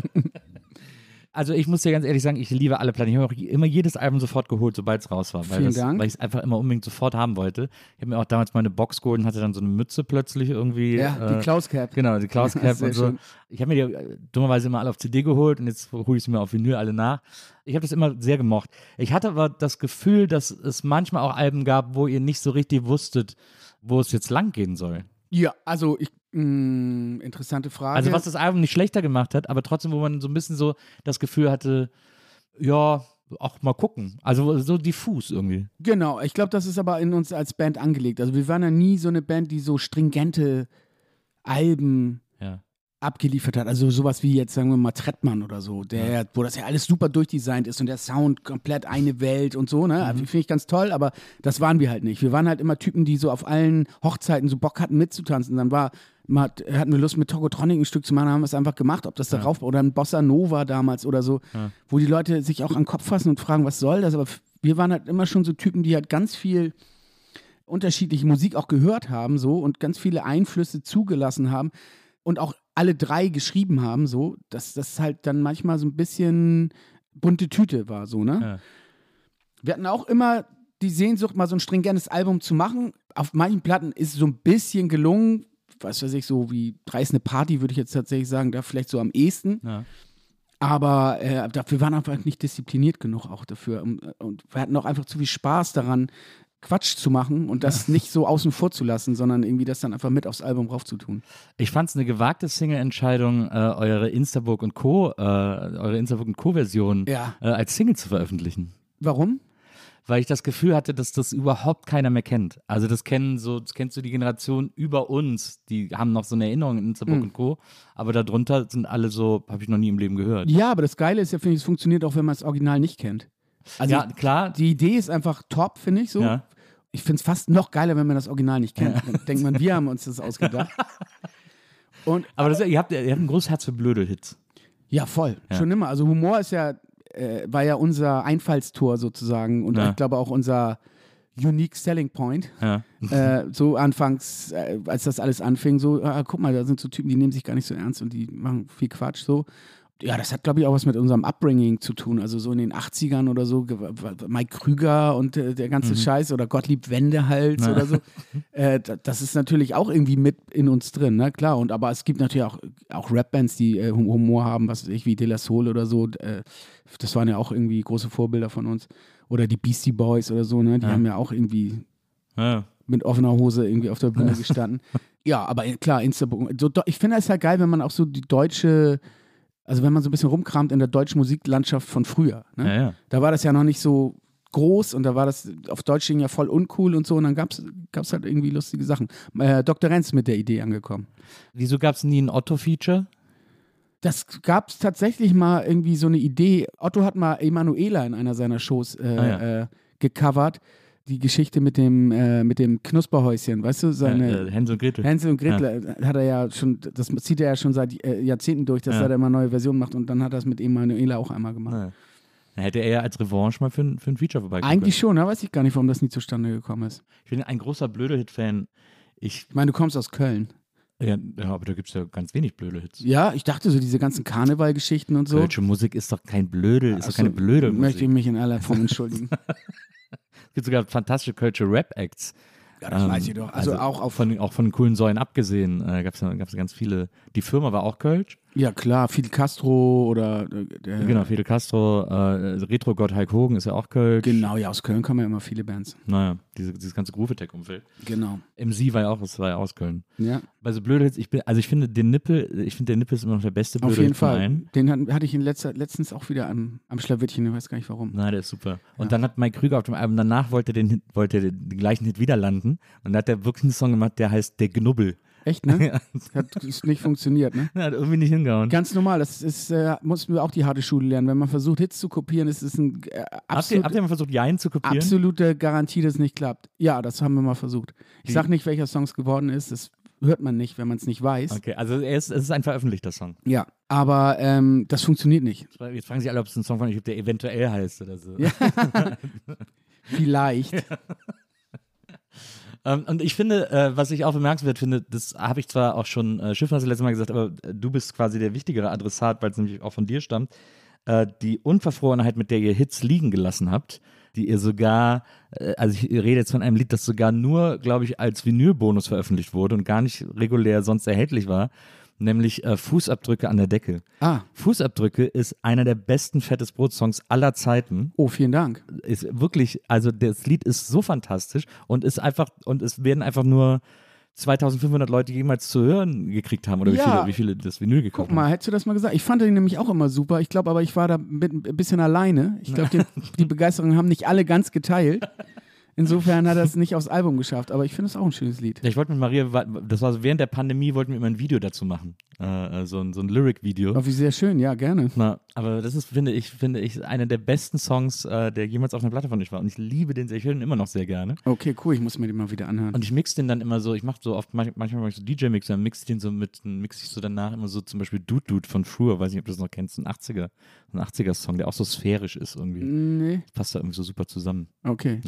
Also ich muss dir ganz ehrlich sagen, ich liebe alle Platten. Ich habe auch immer jedes Album sofort geholt, sobald es raus war. Weil ich es einfach immer unbedingt sofort haben wollte. Ich habe mir auch damals meine Box geholt und hatte dann so eine Mütze plötzlich irgendwie. Ja, die Klaus Cap. Genau, die Klaus Cap und so. Schön. Ich habe mir die dummerweise immer alle auf CD geholt und jetzt hole ich sie mir auf Vinyl alle nach. Ich habe das immer sehr gemocht. Ich hatte aber das Gefühl, dass es manchmal auch Alben gab, wo ihr nicht so richtig wusstet, wo es jetzt lang gehen soll. Ja, also interessante Frage. Also was das Album nicht schlechter gemacht hat, aber trotzdem, wo man so ein bisschen so das Gefühl hatte, ja, auch mal gucken. Also so diffus irgendwie. Genau, ich glaube, das ist aber in uns als Band angelegt. Also wir waren ja nie so eine Band, die so stringente Alben abgeliefert hat. Also sowas wie jetzt, sagen wir mal, Trettmann oder so, wo das ja alles super durchdesignt ist und der Sound komplett eine Welt und so, ne? Also, finde ich ganz toll, aber das waren wir halt nicht. Wir waren halt immer Typen, die so auf allen Hochzeiten so Bock hatten mitzutanzen. Dann hatten wir Lust mit Togotronic ein Stück zu machen, haben wir es einfach gemacht, ob das darauf oder ein Bossa Nova damals oder so, wo die Leute sich auch an den Kopf fassen und fragen, was soll das? Aber wir waren halt immer schon so Typen, die halt ganz viel unterschiedliche Musik auch gehört haben so und ganz viele Einflüsse zugelassen haben und auch alle 3 geschrieben haben, so, dass das halt dann manchmal so ein bisschen bunte Tüte war, so, ne? Ja. Wir hatten auch immer die Sehnsucht, mal so ein stringentes Album zu machen. Auf manchen Platten ist es so ein bisschen gelungen, was weiß ich, so wie Dreist eine Party, würde ich jetzt tatsächlich sagen, da vielleicht so am ehesten. Ja. Aber wir waren einfach nicht diszipliniert genug auch dafür. Und wir hatten auch einfach zu viel Spaß daran, Quatsch zu machen und das nicht so außen vor zu lassen, sondern irgendwie das dann einfach mit aufs Album rauf zu tun. Ich fand es eine gewagte Single-Entscheidung, eure Instabook und Co. Version als Single zu veröffentlichen. Warum? Weil ich das Gefühl hatte, dass das überhaupt keiner mehr kennt. Also das kennst du die Generation über uns, die haben noch so eine Erinnerung an Instabook und Co. Aber darunter sind alle so, habe ich noch nie im Leben gehört. Ja, aber das Geile ist ja, finde ich, es funktioniert auch, wenn man das Original nicht kennt. Also ja, klar. Die Idee ist einfach top, finde ich so. Ja. Ich finde es fast noch geiler, wenn man das Original nicht kennt. Dann denkt man, wir haben uns das ausgedacht. Aber ihr habt ein großes Herz für blöde Hits. Ja, voll. Ja. Schon immer. Also Humor ist war ja unser Einfallstor sozusagen und ich glaube auch unser Unique Selling Point. Ja. So anfangs, als das alles anfing, so, guck mal, da sind so Typen, die nehmen sich gar nicht so ernst und die machen viel Quatsch so. Ja, das hat, glaube ich, auch was mit unserem Upbringing zu tun. Also so in den 80ern oder so, Mike Krüger und der ganze Scheiß oder Gottlieb Wendehals oder so. Das ist natürlich auch irgendwie mit in uns drin, ne? Klar. Aber es gibt natürlich auch Rap-Bands, die Humor haben, was weiß ich, wie De La Soul oder so. Das waren ja auch irgendwie große Vorbilder von uns. Oder die Beastie Boys oder so, ne? Die haben ja auch irgendwie mit offener Hose irgendwie auf der Bühne gestanden. Ja, aber klar, ich finde es halt geil, wenn man auch so die deutsche, also wenn man so ein bisschen rumkramt in der deutschen Musiklandschaft von früher. Ne? Ja. Da war das ja noch nicht so groß und da war das auf Deutsch ja voll uncool und so und dann gab's halt irgendwie lustige Sachen. Dr. Renz mit der Idee angekommen. Wieso gab es nie ein Otto-Feature? Das gab es tatsächlich mal irgendwie so eine Idee. Otto hat mal Emanuela in einer seiner Shows gecovert. Die Geschichte mit dem Knusperhäuschen, weißt du? Hänsel und Gretel. Hänsel und Gretel hat er ja schon, das zieht er ja schon seit Jahrzehnten durch, dass er da immer neue Versionen macht und dann hat er es mit Emanuela auch einmal gemacht. Ja. Dann hätte er ja als Revanche mal für ein Feature vorbeikommen Eigentlich schon, da weiß ich gar nicht, warum das nie zustande gekommen ist. Ich bin ein großer Blödel-Hit-Fan. Ich meine, du kommst aus Köln. Ja, aber da gibt es ja ganz wenig blöde Hits. Ja, ich dachte so, diese ganzen Karnevalgeschichten und so. Kölsche Musik ist doch kein Blödel, ist doch keine blöde Musik. Möchte ich mich in aller Form entschuldigen. Es gibt sogar fantastische Kölsche Rap-Acts. Ja, das weiß ich doch. Also auch von coolen Säulen abgesehen gab es ganz viele. Die Firma war auch Kölsch. Ja, klar, Fidel Castro oder genau, Fidel Castro, Retro-Gott Hulk Hogan ist ja auch Kölsch. Genau, ja, aus Köln kommen ja immer viele Bands. Naja, dieses ganze Groove-Attack-Umfeld. Genau. MC war ja auch aus Köln. Ja. Also blöde Hits, ich finde der Nippel ist immer noch der beste blöde Auf jeden Hit von Fall. allen. Den hatte ich letztens auch wieder am Schlawittchen, ich weiß gar nicht warum. Nein, der ist super. Und dann hat Mike Krüger auf dem Album danach wollte den gleichen Hit wieder landen und da hat er wirklich einen Song gemacht, der heißt Der Gnubbel. Echt, ne? Ja. Hat nicht funktioniert, ne? Hat irgendwie nicht hingehauen. Ganz normal, das ist, mussten wir auch die harte Schule lernen. Wenn man versucht, Hits zu kopieren, ist es ein Habt ihr mal versucht, Jein zu kopieren? Absolute Garantie, dass es nicht klappt. Ja, das haben wir mal versucht. Ich sag nicht, welcher Song es geworden ist, das hört man nicht, wenn man es nicht weiß. Okay, also es ist ein veröffentlichter Song. Ja, aber das funktioniert nicht. Jetzt fragen sich alle, ob es ein Song von euch gibt, der eventuell heißt oder so. Ja. Vielleicht. Und ich finde, was ich auch bemerkenswert finde, das habe ich zwar auch schon Schiffner das letzte Mal gesagt, aber du bist quasi der wichtigere Adressat, weil es nämlich auch von dir stammt. Die Unverfrorenheit, mit der ihr Hits liegen gelassen habt, die ihr sogar, also ich rede jetzt von einem Lied, das sogar nur, glaube ich, als Vinylbonus veröffentlicht wurde und gar nicht regulär sonst erhältlich war, nämlich Fußabdrücke an der Decke. Fußabdrücke ist einer der besten Fettes Brot-Songs aller Zeiten. Oh, vielen Dank. Ist wirklich, also das Lied ist so fantastisch und es werden einfach nur 2500 Leute jemals zu hören gekriegt haben oder wie viele das Vinyl gekauft haben. Guck mal, hättest du das mal gesagt? Ich fand den nämlich auch immer super. Ich glaube aber, ich war da ein bisschen alleine. Ich glaube, die Begeisterung haben nicht alle ganz geteilt. Insofern hat er es nicht aufs Album geschafft, aber ich finde es auch ein schönes Lied. Ja, ich wollte mit Maria, das war so während der Pandemie, wollten wir immer ein Video dazu machen. So ein Lyric-Video. Oh, wie sehr schön, ja, gerne. Aber das ist, finde ich, einer der besten Songs, der jemals auf einer Platte von euch war. Und ich liebe den sehr, ich höre den immer noch sehr gerne. Okay, cool, ich muss mir den mal wieder anhören. Und ich mixe den dann immer so, ich mache so oft, manchmal mache ich so DJ-Mixer, mixe ich so danach immer so zum Beispiel Dude von früher, weiß nicht, ob du das noch kennst, ein 80er-Song, der auch so sphärisch ist irgendwie. Nee. Passt da irgendwie so super zusammen. Okay.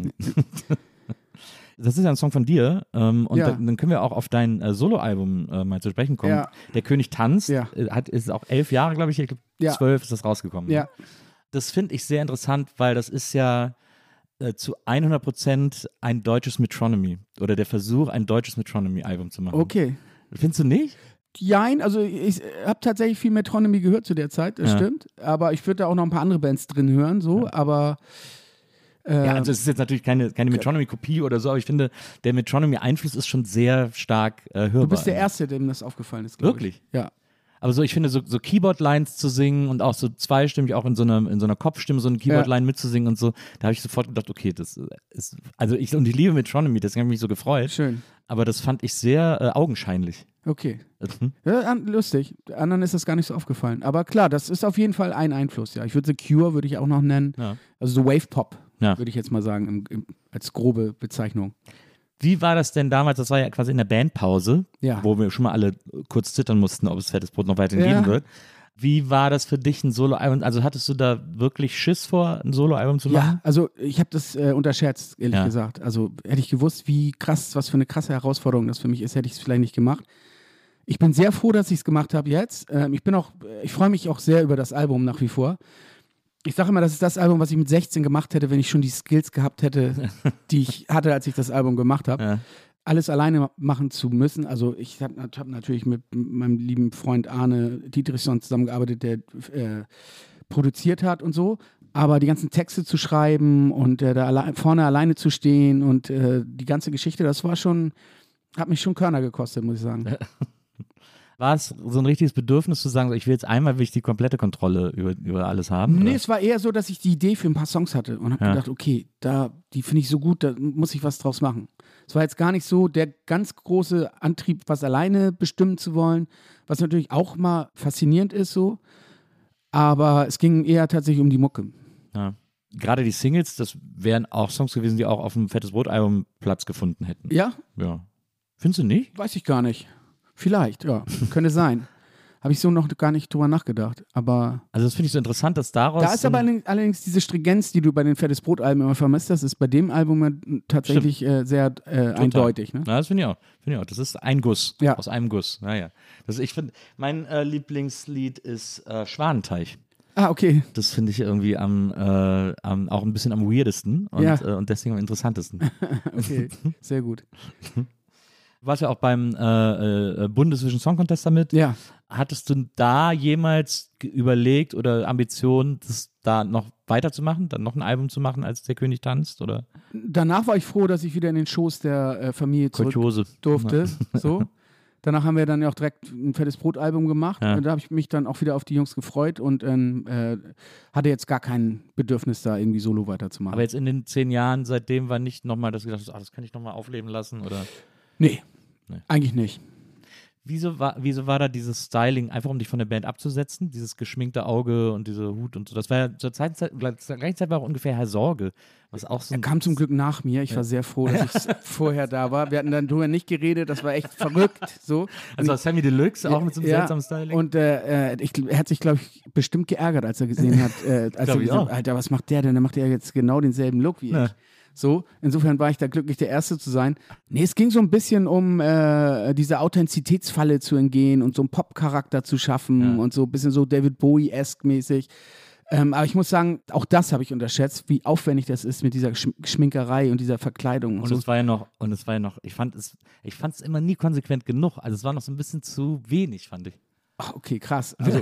Das ist ja ein Song von dir und dann können wir auch auf dein Soloalbum mal zu sprechen kommen. Ja. Der König tanzt, ist auch 11 Jahre, glaube ich, 12 ist das rausgekommen. Ja. Das finde ich sehr interessant, weil das ist ja zu 100% ein deutsches Metronomy oder der Versuch, ein deutsches Metronomy-Album zu machen. Okay. Findest du nicht? Jein, also ich habe tatsächlich viel Metronomy gehört zu der Zeit, das stimmt. Aber ich würde da auch noch ein paar andere Bands drin hören, so, aber also es ist jetzt natürlich keine Metronomy-Kopie oder so, aber ich finde, der Metronomy-Einfluss ist schon sehr stark hörbar. Du bist der Erste, dem das aufgefallen ist, glaube ich. Wirklich? Ja. Aber so, ich finde, so Keyboard-Lines zu singen und auch so zweistimmig, auch in so einer Kopfstimme so eine Keyboard-Line mitzusingen und so, da habe ich sofort gedacht, okay, das ist, also ich liebe Metronomy, deswegen habe ich mich so gefreut. Schön. Aber das fand ich sehr augenscheinlich. Okay. Ja, lustig. Anderen ist das gar nicht so aufgefallen. Aber klar, das ist auf jeden Fall ein Einfluss, ja. Ich würde The Cure, würde ich auch noch nennen. Ja. Also so Wave-Pop, würde ich jetzt mal sagen, als grobe Bezeichnung. Wie war das denn damals? Das war ja quasi in der Bandpause, wo wir schon mal alle kurz zittern mussten, ob es Fettes Brot noch weiterhin geben wird. Wie war das für dich, ein Soloalbum? Also hattest du da wirklich Schiss vor, ein Soloalbum zu machen? Ja, also ich habe das unterschätzt, ehrlich gesagt. Also hätte ich gewusst, was für eine krasse Herausforderung das für mich ist, hätte ich es vielleicht nicht gemacht. Ich bin sehr froh, dass ich es gemacht habe jetzt. Ich freue mich auch sehr über das Album nach wie vor. Ich sage immer, das ist das Album, was ich mit 16 gemacht hätte, wenn ich schon die Skills gehabt hätte, die ich hatte, als ich das Album gemacht habe. Ja. Alles alleine machen zu müssen. Also ich habe natürlich mit meinem lieben Freund Arne Dietrichson zusammengearbeitet, der produziert hat und so. Aber die ganzen Texte zu schreiben und da vorne alleine zu stehen und die ganze Geschichte, das hat mich schon Körner gekostet, muss ich sagen. War es so ein richtiges Bedürfnis zu sagen, so, will ich die komplette Kontrolle über alles haben? Nee, oder? es war eher so, dass ich die Idee für ein paar Songs hatte und habe gedacht, okay, die finde ich so gut, da muss ich was draus machen. Es war jetzt gar nicht so der ganz große Antrieb, was alleine bestimmen zu wollen, was natürlich auch mal faszinierend ist so, aber es ging eher tatsächlich um die Mucke. Ja. Gerade die Singles, das wären auch Songs gewesen, die auch auf dem Fettes Brot-Album Platz gefunden hätten. Ja? Ja. Findest du nicht? Weiß ich gar nicht. Vielleicht, ja. Könnte sein. Habe ich so noch gar nicht drüber nachgedacht. Aber Also das finde ich so interessant, dass daraus... da ist aber allerdings diese Stringenz, die du bei den Fettes Brot-Alben immer vermisst, das ist bei dem Album ja tatsächlich sehr eindeutig. Ne? Ja, das finde ich auch. Das ist ein Guss. Ja. Aus einem Guss. Naja. Ich finde, mein Lieblingslied ist Schwanenteich. Ah, okay. Das finde ich irgendwie auch ein bisschen am weirdesten und deswegen am interessantesten. Okay, sehr gut. Du warst ja auch beim Bundesvision Song Contest damit. Ja. Hattest du da jemals überlegt oder Ambitionen, das da noch weiterzumachen, dann noch ein Album zu machen, als Der König tanzt? Oder? Danach war ich froh, dass ich wieder in den Schoß der Familie zurück Kolchose. durfte. So. Danach haben wir dann ja auch direkt ein Fettes Brot-Album gemacht. Ja. Und da habe ich mich dann auch wieder auf die Jungs gefreut und hatte jetzt gar kein Bedürfnis, da irgendwie solo weiterzumachen. Aber jetzt in den 10 Jahren seitdem war nicht nochmal, dass du gedacht hast, das kann ich nochmal aufleben lassen? Oder? Nee, Nee. eigentlich nicht. Wieso war da dieses Styling, einfach um dich von der Band abzusetzen? Dieses geschminkte Auge und diese Hut und so. Das war ja zur gleichen Zeit war auch ungefähr Herr Sorge. Was auch so Er kam zum Glück nach mir. Ich war sehr froh, dass ich vorher da war. Wir hatten dann drüber nicht geredet. Das war echt verrückt. So. Also Sammy Deluxe auch mit so einem seltsamen Styling? Und er hat sich, glaube ich, bestimmt geärgert, als er gesehen hat, als er gesagt hat, Alter, was macht der denn? Der macht ja jetzt genau denselben Look wie ich. So, insofern war ich da glücklich, der Erste zu sein. Nee, es ging so ein bisschen um diese Authentizitätsfalle zu entgehen und so einen Pop-Charakter zu schaffen und so ein bisschen so David Bowie-esque mäßig. Aber ich muss sagen, auch das habe ich unterschätzt, wie aufwendig das ist mit dieser Schminkerei und dieser Verkleidung. Und es war ja noch, ich fand es immer nie konsequent genug. Also es war noch so ein bisschen zu wenig, fand ich. Ach, okay, krass. Also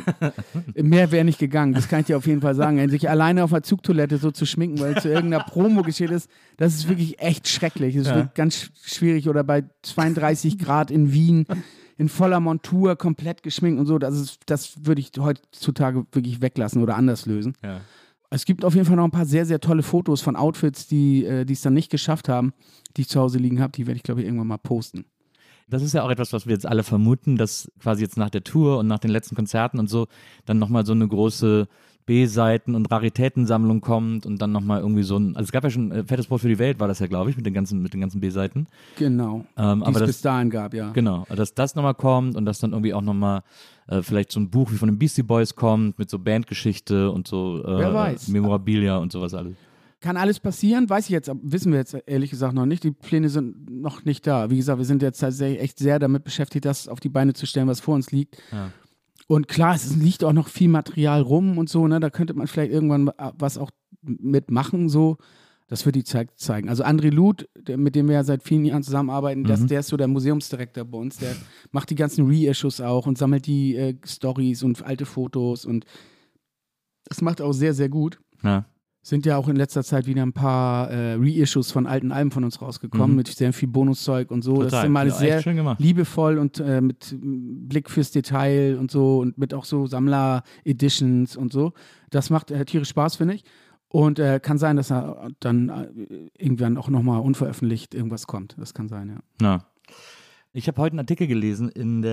mehr wäre nicht gegangen, das kann ich dir auf jeden Fall sagen. Sich alleine auf der Zugtoilette so zu schminken, weil zu irgendeiner Promo geschehen ist, das ist wirklich echt schrecklich. Das ist wirklich ganz schwierig. Oder bei 32 Grad in Wien in voller Montur, komplett geschminkt und so. Das würde ich heutzutage wirklich weglassen oder anders lösen. Ja. Es gibt auf jeden Fall noch ein paar sehr, sehr tolle Fotos von Outfits, die es dann nicht geschafft haben, die ich zu Hause liegen habe. Die werde ich, glaube ich, irgendwann mal posten. Das ist ja auch etwas, was wir jetzt alle vermuten, dass quasi jetzt nach der Tour und nach den letzten Konzerten und so dann nochmal so eine große B-Seiten- und Raritätensammlung kommt und dann nochmal irgendwie so ein, also es gab ja schon Fettes Brot für die Welt, war das ja, glaube ich, mit den ganzen B-Seiten. Genau, die aber es bis dahin gab, ja. Genau, dass das nochmal kommt und dass dann irgendwie auch nochmal vielleicht so ein Buch wie von den Beastie Boys kommt mit so Bandgeschichte und so Wer weiß. Memorabilia und sowas alles. Kann alles passieren, wissen wir jetzt ehrlich gesagt noch nicht. Die Pläne sind noch nicht da. Wie gesagt, wir sind jetzt tatsächlich echt sehr damit beschäftigt, das auf die Beine zu stellen, was vor uns liegt. Ja. Und klar, es liegt auch noch viel Material rum und so, ne? Da könnte man vielleicht irgendwann was auch mitmachen, so. Das wird die Zeit zeigen. Also André Luth, mit dem wir ja seit vielen Jahren zusammenarbeiten, der ist so der Museumsdirektor bei uns. Der macht die ganzen Reissues auch und sammelt die Stories und alte Fotos und das macht auch sehr, sehr gut. Ja. Sind ja auch in letzter Zeit wieder ein paar Reissues von alten Alben von uns rausgekommen, mit sehr viel Bonuszeug und so. Total. Das ist immer alles sehr liebevoll und mit Blick fürs Detail und so und mit auch so Sammler-Editions und so. Das macht tierisch Spaß, finde ich. Und kann sein, dass er dann irgendwann auch nochmal unveröffentlicht irgendwas kommt. Das kann sein, ja. Ja. Ich habe heute einen Artikel gelesen in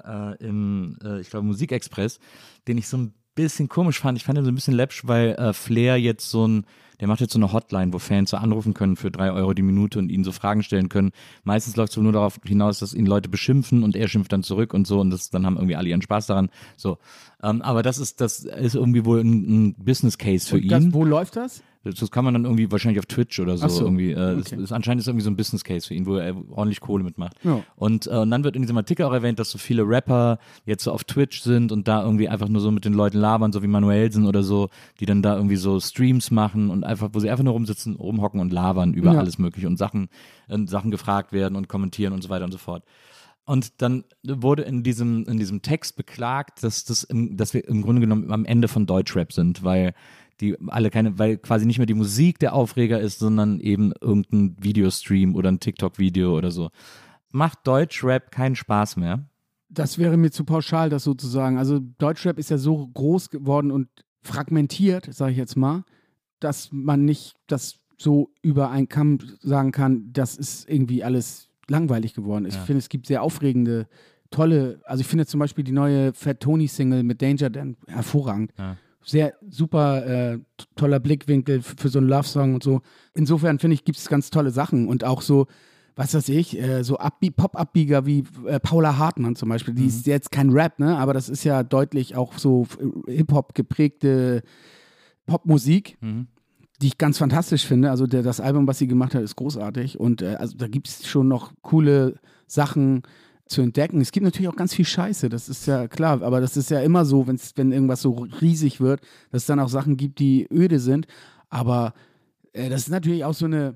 ich glaube, Musikexpress, den ich so ein bisschen komisch fand. Ich fand ihn so ein bisschen läppsch, weil Flair jetzt der macht jetzt so eine Hotline, wo Fans so anrufen können für 3 Euro die Minute und ihnen so Fragen stellen können. Meistens läuft es nur darauf hinaus, dass ihn Leute beschimpfen und er schimpft dann zurück und so und dann haben irgendwie alle ihren Spaß daran. So, aber das ist irgendwie wohl ein Business Case für ihn. Wo läuft das? Das kann man dann irgendwie wahrscheinlich auf Twitch oder so, Ach so, irgendwie. okay. Anscheinend ist irgendwie so ein Business Case für ihn, wo er ordentlich Kohle mitmacht. Ja. Und dann wird in diesem Artikel auch erwähnt, dass so viele Rapper jetzt so auf Twitch sind und da irgendwie einfach nur so mit den Leuten labern, so wie Manuelsen oder so, die dann da irgendwie so Streams machen und wo sie einfach nur rumsitzen, rumhocken und labern über alles Mögliche und Sachen gefragt werden und kommentieren und so weiter und so fort. Und dann wurde in diesem Text beklagt, dass wir im Grunde genommen am Ende von Deutschrap sind, weil weil quasi nicht mehr die Musik der Aufreger ist, sondern eben irgendein Videostream oder ein TikTok-Video oder so. Macht Deutschrap keinen Spaß mehr? Das wäre mir zu pauschal, das so zu sagen. Also Deutschrap ist ja so groß geworden und fragmentiert, sage ich jetzt mal, dass man nicht das so über einen Kamm sagen kann, das ist irgendwie alles langweilig geworden ist. Ja. Ich finde, es gibt sehr aufregende, tolle, also ich finde zum Beispiel die neue Fat Tony-Single mit Danger Dan hervorragend. Ja. Sehr super toller Blickwinkel für so einen Love-Song und so. Insofern finde ich, gibt es ganz tolle Sachen und auch so, was weiß ich, so Pop-Abbieger wie Paula Hartmann zum Beispiel. Die ist jetzt kein Rap, ne, aber das ist ja deutlich auch so Hip-Hop geprägte Popmusik, die ich ganz fantastisch finde. Also das Album, was sie gemacht hat, ist großartig und also da gibt es schon noch coole Sachen zu entdecken. Es gibt natürlich auch ganz viel Scheiße, das ist ja klar, aber das ist ja immer so, wenn irgendwas so riesig wird, dass es dann auch Sachen gibt, die öde sind, aber das ist natürlich auch so eine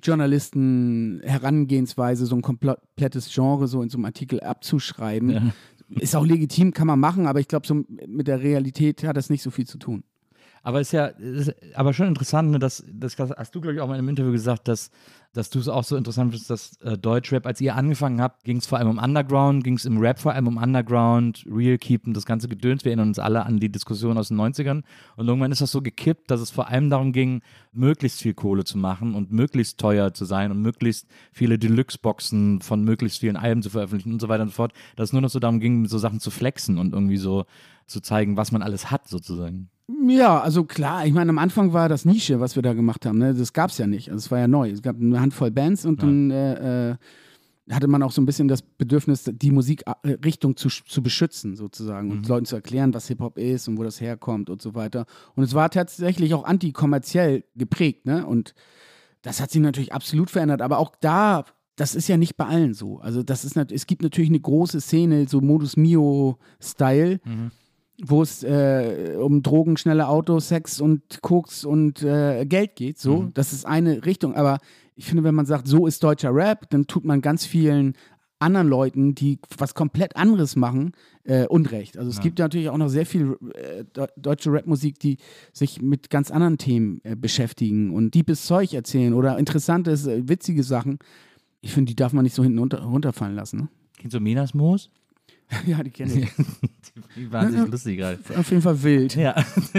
Musikjournalisten-Herangehensweise, so ein komplettes Genre so in so einem Artikel abzuschreiben. Ja. Ist auch legitim, kann man machen, aber ich glaube, so mit der Realität hat das nicht so viel zu tun. Aber ist aber schon interessant, ne, das hast du, glaube ich, auch mal in einem Interview gesagt, dass du es auch so interessant findest, dass Deutschrap, als ihr angefangen habt, ging es vor allem um Underground, ging es im Rap vor allem um Underground, Real Keepen, das ganze Gedöns. Wir erinnern uns alle an die Diskussion aus den 90ern. Und irgendwann ist das so gekippt, dass es vor allem darum ging, möglichst viel Kohle zu machen und möglichst teuer zu sein und möglichst viele Deluxe-Boxen von möglichst vielen Alben zu veröffentlichen und so weiter und so fort. Dass es nur noch so darum ging, so Sachen zu flexen und irgendwie so zu zeigen, was man alles hat, sozusagen. Ja, also klar, ich meine, am Anfang war das Nische, was wir da gemacht haben, ne? Das gab es ja nicht, also es war ja neu. Es gab eine Handvoll Bands und dann hatte man auch so ein bisschen das Bedürfnis, die Musikrichtung zu beschützen sozusagen und Leuten zu erklären, was Hip-Hop ist und wo das herkommt und so weiter. Und es war tatsächlich auch antikommerziell geprägt, ne? Und das hat sich natürlich absolut verändert, aber auch da, das ist ja nicht bei allen so. Also es gibt natürlich eine große Szene, so Modus Mio-Style, wo es um Drogen, schnelle Autos, Sex und Koks und Geld geht. So, das ist eine Richtung. Aber ich finde, wenn man sagt, so ist deutscher Rap, dann tut man ganz vielen anderen Leuten, die was komplett anderes machen, Unrecht. Also es gibt ja natürlich auch noch sehr viel deutsche Rapmusik, die sich mit ganz anderen Themen beschäftigen und deepes Zeug erzählen oder interessante, witzige Sachen. Ich finde, die darf man nicht so hinten runterfallen lassen. Ne? Kennst du Minas Moos? Ja, die kenne ich. Die wahnsinnig lustig gerade. Auf jeden Fall wild. Ja,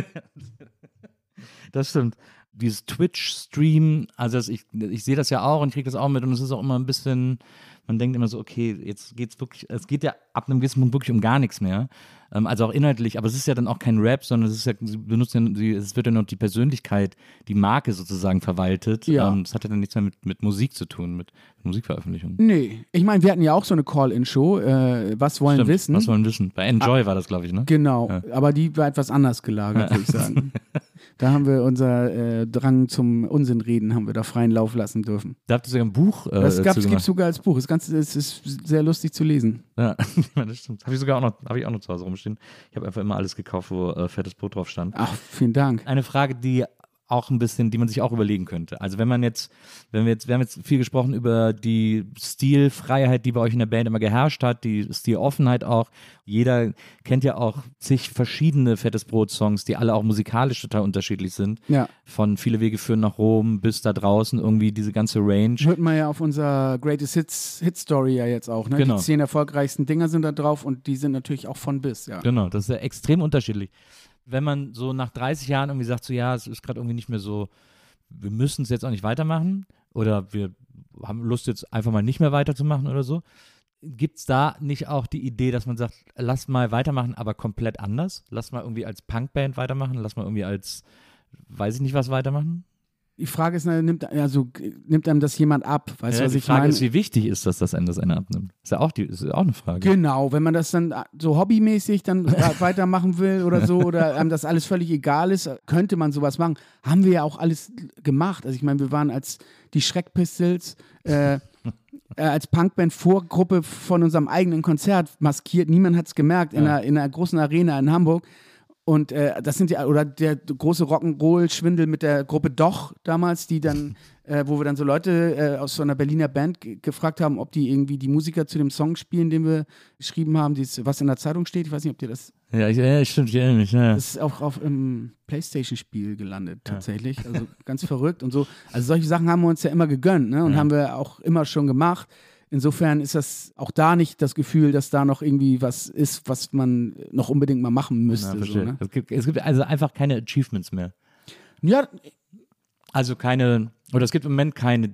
das stimmt. Dieses Twitch-Stream, also ich sehe das ja auch und ich kriege das auch mit und es ist auch immer ein bisschen, man denkt immer so, okay, jetzt geht's wirklich, es geht ja ab einem gewissen Punkt wirklich um gar nichts mehr. Also auch inhaltlich, aber es ist ja dann auch kein Rap, sondern es ist ja, es wird ja noch die Persönlichkeit, die Marke sozusagen verwaltet. Ja. Das hat ja dann nichts mehr mit Musik zu tun, mit Musikveröffentlichung. Nee, ich meine, wir hatten ja auch so eine Call-In-Show, was wollen wissen? Was wollen wissen? Bei Enjoy war das, glaube ich, ne? Genau, ja. Aber die war etwas anders gelagert, würde ich sagen. Da haben wir unser Drang zum Unsinnreden haben wir da freien Lauf lassen dürfen. Da habt ihr sogar ein Buch das gibt es sogar als Buch. Es ist sehr lustig zu lesen. Ja, das stimmt. Habe ich auch noch zu Hause rumstehen. Ich habe einfach immer alles gekauft, wo fettes Brot drauf stand. Ach, vielen Dank. Eine Frage, die man sich auch überlegen könnte. Also wir haben jetzt viel gesprochen über die Stilfreiheit, die bei euch in der Band immer geherrscht hat, die Stiloffenheit auch. Jeder kennt ja auch zig verschiedene Fettes Brot-Songs, die alle auch musikalisch total unterschiedlich sind. Ja. Von Viele Wege führen nach Rom bis da draußen irgendwie diese ganze Range. Hört man ja auf unserer Greatest Hit Story ja jetzt auch. Ne? Genau. Die 10 erfolgreichsten Dinger sind da drauf und die sind natürlich auch von bis. Ja. Genau, das ist ja extrem unterschiedlich. Wenn man so nach 30 Jahren irgendwie sagt, so ja, es ist gerade irgendwie nicht mehr so, wir müssen es jetzt auch nicht weitermachen oder wir haben Lust jetzt einfach mal nicht mehr weiterzumachen oder so, gibt es da nicht auch die Idee, dass man sagt, lass mal weitermachen, aber komplett anders? Lass mal irgendwie als Punkband weitermachen, lass mal irgendwie als, weiß ich nicht was weitermachen? Die Frage ist, nimmt einem das jemand ab? Weißt du, was die ich Frage meine? ist, wie wichtig ist das einem das einer abnimmt? Ist ja auch eine Frage. Genau, wenn man das dann so hobbymäßig dann weitermachen will oder so oder einem das alles völlig egal ist, könnte man sowas machen. Haben wir ja auch alles gemacht. Also ich meine, wir waren als die Schreckpistols als Punkband-Vorgruppe von unserem eigenen Konzert maskiert. Niemand hat es gemerkt in einer großen Arena in Hamburg. Und das sind ja, oder der große Rock'n'Roll-Schwindel mit der Gruppe Doch damals, die dann, wo wir dann so Leute aus so einer Berliner Band gefragt haben, ob die irgendwie die Musiker zu dem Song spielen, den wir geschrieben haben, was in der Zeitung steht. Ich weiß nicht, ob dir das. Ja, stimmt, ich erinnere mich. Ja. Das ist auch auf einem PlayStation-Spiel gelandet, tatsächlich. Also ganz verrückt und so. Also solche Sachen haben wir uns ja immer gegönnt, ne? Und haben wir auch immer schon gemacht. Insofern ist das auch da nicht das Gefühl, dass da noch irgendwie was ist, was man noch unbedingt mal machen müsste. Ja, so, ne? Es gibt also einfach keine Achievements mehr. Ja, Also es gibt im Moment keine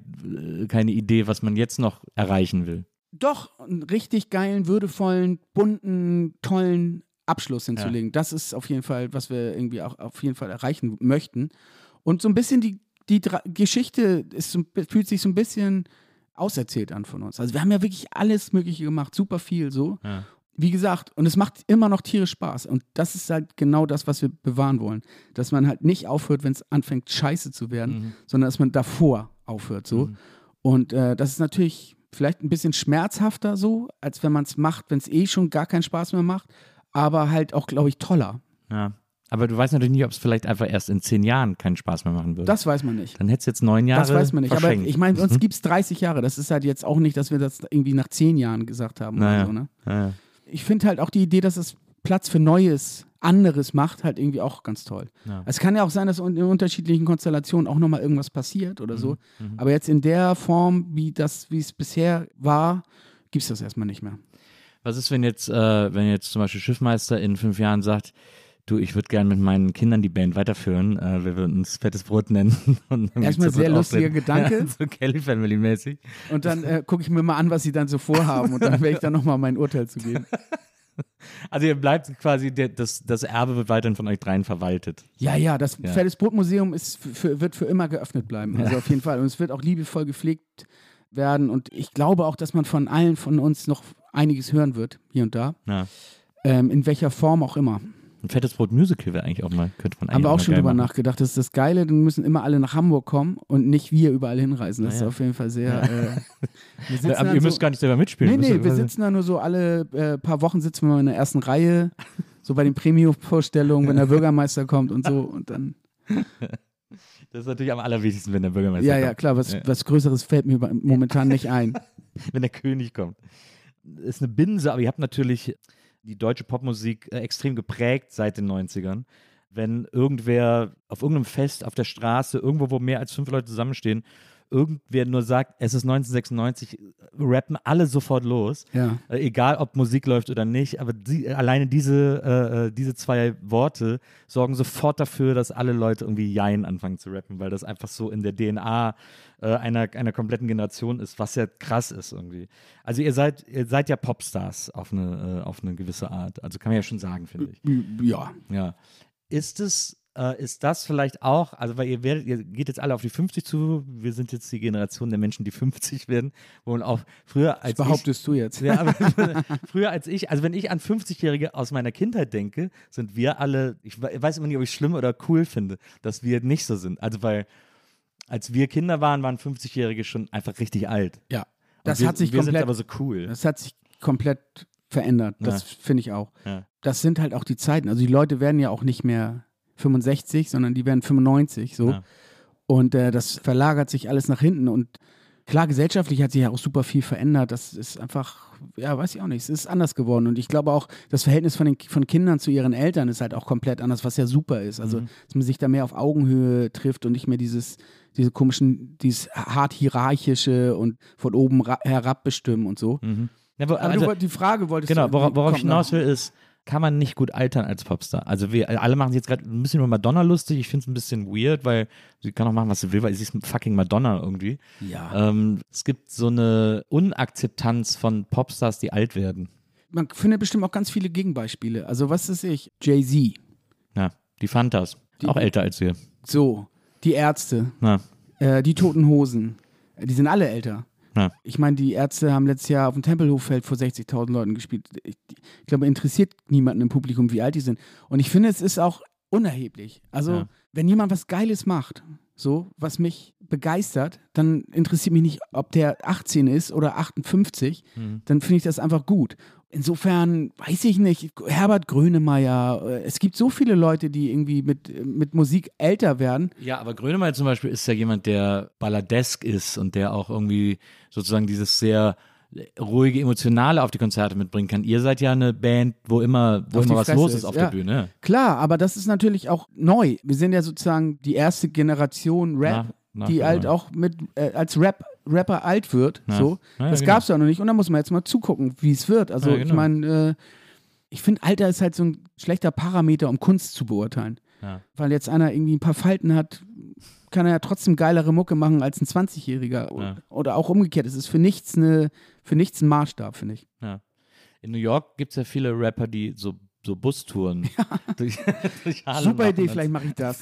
Idee, was man jetzt noch erreichen will. doch, einen richtig geilen, würdevollen, bunten, tollen Abschluss hinzulegen. Das ist auf jeden Fall, was wir irgendwie auch auf jeden Fall erreichen möchten. Und so ein bisschen die Geschichte fühlt sich so ein bisschen auserzählt an von uns. Also wir haben ja wirklich alles Mögliche gemacht, super viel so. Ja. Wie gesagt, und es macht immer noch tierisch Spaß. Und das ist halt genau das, was wir bewahren wollen. Dass man halt nicht aufhört, wenn es anfängt, scheiße zu werden, sondern dass man davor aufhört so. Und das ist natürlich vielleicht ein bisschen schmerzhafter so, als wenn man es macht, wenn es schon gar keinen Spaß mehr macht, aber halt auch, glaube ich, toller. Ja. Aber du weißt natürlich nicht, ob es vielleicht einfach erst in 10 Jahren keinen Spaß mehr machen würde. Das weiß man nicht. Dann hättest du jetzt 9 Jahre Das weiß man nicht. verschenkt. Aber ich meine, uns gibt es 30 Jahre. Das ist halt jetzt auch nicht, dass wir das irgendwie nach 10 Jahren gesagt haben oder so. Ne? Naja. Ich finde halt auch die Idee, dass es Platz für Neues, anderes macht, halt irgendwie auch ganz toll. Ja. Es kann ja auch sein, dass in unterschiedlichen Konstellationen auch nochmal irgendwas passiert oder so. Aber jetzt in der Form, wie es bisher war, gibt es das erstmal nicht mehr. Was ist, wenn jetzt zum Beispiel Schiffmeister in 5 Jahren sagt, du, ich würde gerne mit meinen Kindern die Band weiterführen, wir würden uns Fettes Brot nennen. Und Erstmal sehr lustiger Gedanke. Ja, so Kelly Family-mäßig. Und dann gucke ich mir mal an, was sie dann so vorhaben und dann werde ich dann nochmal mein Urteil zu geben. Also ihr bleibt quasi, das Erbe wird weiterhin von euch dreien verwaltet. Ja, das Fettes Brot-Museum wird für immer geöffnet bleiben. Also auf jeden Fall. Und es wird auch liebevoll gepflegt werden. Und ich glaube auch, dass man von allen von uns noch einiges hören wird, hier und da. Ja. In welcher Form auch immer. Ein Fettes Brot Musical wäre eigentlich auch mal, könnte man eigentlich Haben wir auch mal schon geil drüber machen. nachgedacht. Das ist das Geile, dann müssen immer alle nach Hamburg kommen und nicht wir überall hinreisen. Das ist auf jeden Fall sehr. Wir sitzen Aber dann ihr müsst gar nicht selber mitspielen. Nee, wir sitzen da nur so alle paar Wochen sitzen wir mal in der ersten Reihe, so bei den Premium-Vorstellungen, wenn der Bürgermeister kommt und so und dann. Das ist natürlich am allerwichtigsten, wenn der Bürgermeister kommt. Ja, klar, was Größeres fällt mir momentan nicht ein. Wenn der König kommt. Ist eine Binse, aber ihr habt natürlich die deutsche Popmusik extrem geprägt seit den 90ern. Wenn irgendwer auf irgendeinem Fest auf der Straße, irgendwo, wo mehr als 5 Leute zusammenstehen, irgendwer nur sagt, es ist 1996, rappen alle sofort los. Ja. Egal, ob Musik läuft oder nicht, aber alleine diese 2 Worte sorgen sofort dafür, dass alle Leute irgendwie Jein anfangen zu rappen, weil das einfach so in der DNA einer kompletten Generation ist, was ja krass ist irgendwie. Also ihr seid ja Popstars auf eine gewisse Art. Also kann man ja schon sagen, finde ich. Ja. Ja. Ist das vielleicht auch, also weil ihr geht jetzt alle auf die 50 zu, wir sind jetzt die Generation der Menschen, die 50 werden, wo man auch früher als Das behauptest du jetzt. Ja, aber früher als ich, also wenn ich an 50-Jährige aus meiner Kindheit denke, sind wir alle, ich weiß immer nicht, ob ich es schlimm oder cool finde, dass wir nicht so sind. Also weil, als wir Kinder waren 50-Jährige schon einfach richtig alt. Ja. Und wir sind aber so cool. Das hat sich komplett verändert. Das finde ich auch. Ja. Das sind halt auch die Zeiten. Also die Leute werden ja auch nicht mehr 65, sondern die werden 95 so. Ja. Und das verlagert sich alles nach hinten. Und klar, gesellschaftlich hat sich ja auch super viel verändert. Das ist einfach, ja, weiß ich auch nicht. Es ist anders geworden. Und ich glaube auch, das Verhältnis von Kindern zu ihren Eltern ist halt auch komplett anders, was ja super ist. Also, dass man sich da mehr auf Augenhöhe trifft und nicht mehr dieses hart hierarchische und von oben herab bestimmen und so. Ja, Aber die Frage wolltest genau, du... worauf ich hinaus will, ist, kann man nicht gut altern als Popstar. Also wir alle machen sich jetzt gerade ein bisschen über Madonna lustig. Ich finde es ein bisschen weird, weil sie kann auch machen, was sie will, weil sie ist fucking Madonna irgendwie. Ja. Es gibt so eine Unakzeptanz von Popstars, die alt werden. Man findet bestimmt auch ganz viele Gegenbeispiele. Also was ist ich? Jay-Z. Ja, die Fantas. Auch älter als wir. So. Die Ärzte, Na, die Toten Hosen, die sind alle älter. Ja. Ich meine, die Ärzte haben letztes Jahr auf dem Tempelhoffeld vor 60.000 Leuten gespielt. Ich glaube, interessiert niemanden im Publikum, wie alt die sind. Und ich finde, es ist auch unerheblich. Also, wenn jemand was Geiles macht, so, was mich begeistert, dann interessiert mich nicht, ob der 18 ist oder 58. Dann finde ich das einfach gut. Insofern, weiß ich nicht, Herbert Grönemeyer, es gibt so viele Leute, die irgendwie mit Musik älter werden. ja, aber Grönemeyer zum Beispiel ist ja jemand, der balladesk ist und der auch irgendwie sozusagen dieses sehr ruhige, emotionale auf die Konzerte mitbringen kann. Ihr seid ja eine Band, wo immer Auf die was Fresse los ist ist, auf ja. der Bühne. Klar, aber das ist natürlich auch neu. Wir sind ja sozusagen die erste Generation Rap, die halt auch als Rapper alt wird. Ja. So. Ja, Das genau. gab's ja noch nicht. Und da muss man jetzt mal zugucken, wie es wird. Also Ja, genau. ich meine, ich finde, Alter ist halt so ein schlechter Parameter, um Kunst zu beurteilen. Ja. Weil jetzt einer irgendwie ein paar Falten hat, kann er ja trotzdem geilere Mucke machen als ein 20-Jähriger. Ja. Oder auch umgekehrt. Es ist für nichts ein Maßstab, finde ich. Ja. In New York gibt es ja viele Rapper, die so Bustouren durch Harlem Super machen. Idee, vielleicht mache ich das.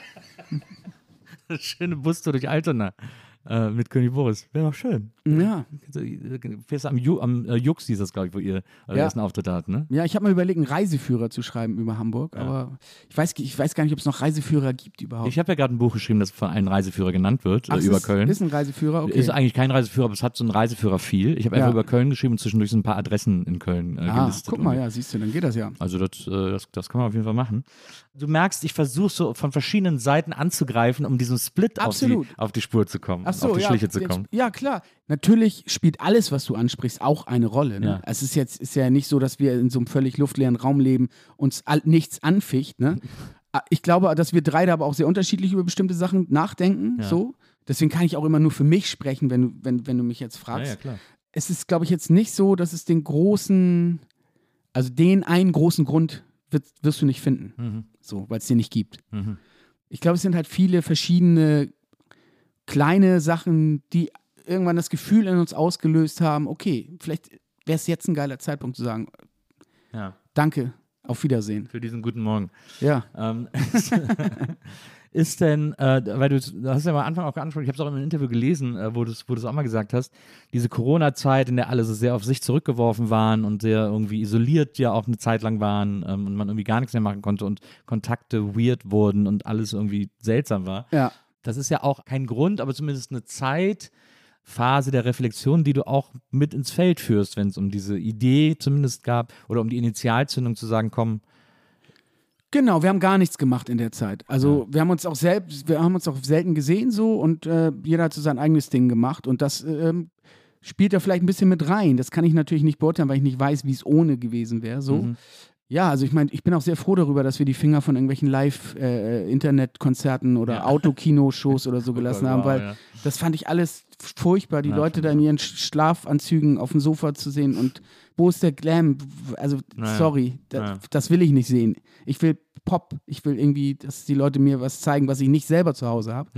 Schöne Bustour durch Altona mit König Boris. Wäre doch schön. Ja. Fährst am Jux, hieß das, glaube ich, wo ihr euren Ja. ersten Auftritt hatten, ne? Ja, ich habe mal überlegt, einen Reiseführer zu schreiben über Hamburg, Ja. aber ich weiß gar nicht, ob es noch Reiseführer gibt überhaupt. Ich habe ja gerade ein Buch geschrieben, das von einem Reiseführer genannt wird, Ach, es über ist, Köln. Ist ein Reiseführer, okay. Ist eigentlich kein Reiseführer, aber es hat so einen Reiseführer-Feel. Ich habe einfach Ja. über Köln geschrieben und zwischendurch so ein paar Adressen in Köln gelistet. guck mal, Und- ja, siehst du, dann geht das ja. Also das kann man auf jeden Fall machen. Du merkst, ich versuche so von verschiedenen Seiten anzugreifen, um diesen Split Absolut. auf die Spur zu kommen, Ach so, auf die ja, Schliche zu kommen. Ja, klar. Natürlich spielt alles, was du ansprichst, auch eine Rolle. Ne? Ja. Es ist ja nicht so, dass wir in so einem völlig luftleeren Raum leben, uns nichts anficht. Ne? Ich glaube, dass wir drei da aber auch sehr unterschiedlich über bestimmte Sachen nachdenken. Ja. So. Deswegen kann ich auch immer nur für mich sprechen, wenn du mich jetzt Ja, fragst. ja, klar. Es ist, glaube ich, jetzt nicht so, dass es den einen großen Grund wirst du nicht finden. So, weil es den nicht gibt. Mhm. Ich glaube, es sind halt viele verschiedene kleine Sachen, die irgendwann das Gefühl in uns ausgelöst haben, okay, vielleicht wäre es jetzt ein geiler Zeitpunkt zu sagen, Ja, danke, auf Wiedersehen. für diesen guten Morgen. Ja. Ist denn, weil du hast ja am Anfang auch angesprochen, ich habe es auch in einem Interview gelesen, wo du es auch mal gesagt hast, diese Corona-Zeit, in der alle so sehr auf sich zurückgeworfen waren und sehr irgendwie isoliert ja auch eine Zeit lang waren und man irgendwie gar nichts mehr machen konnte und Kontakte weird wurden und alles irgendwie seltsam war. Ja. Das ist ja auch kein Grund, aber zumindest eine Zeitphase der Reflexion, die du auch mit ins Feld führst, wenn es um diese Idee zumindest gab oder um die Initialzündung zu sagen, komm, Genau, wir haben gar nichts gemacht in der Zeit. Also wir haben uns auch selten gesehen so und jeder hat so sein eigenes Ding gemacht und das spielt da vielleicht ein bisschen mit rein. Das kann ich natürlich nicht beurteilen, weil ich nicht weiß, wie es ohne gewesen wäre. So. Ja, also ich meine, ich bin auch sehr froh darüber, dass wir die Finger von irgendwelchen Live-Internet-Konzerten oder Autokinoshows oder so gelassen haben, weil das fand ich alles furchtbar, die Leute da in ihren Schlafanzügen auf dem Sofa zu sehen und wo ist der Glam? Also, sorry, das will ich nicht sehen. Ich will Pop, ich will irgendwie, dass die Leute mir was zeigen, was ich nicht selber zu Hause habe.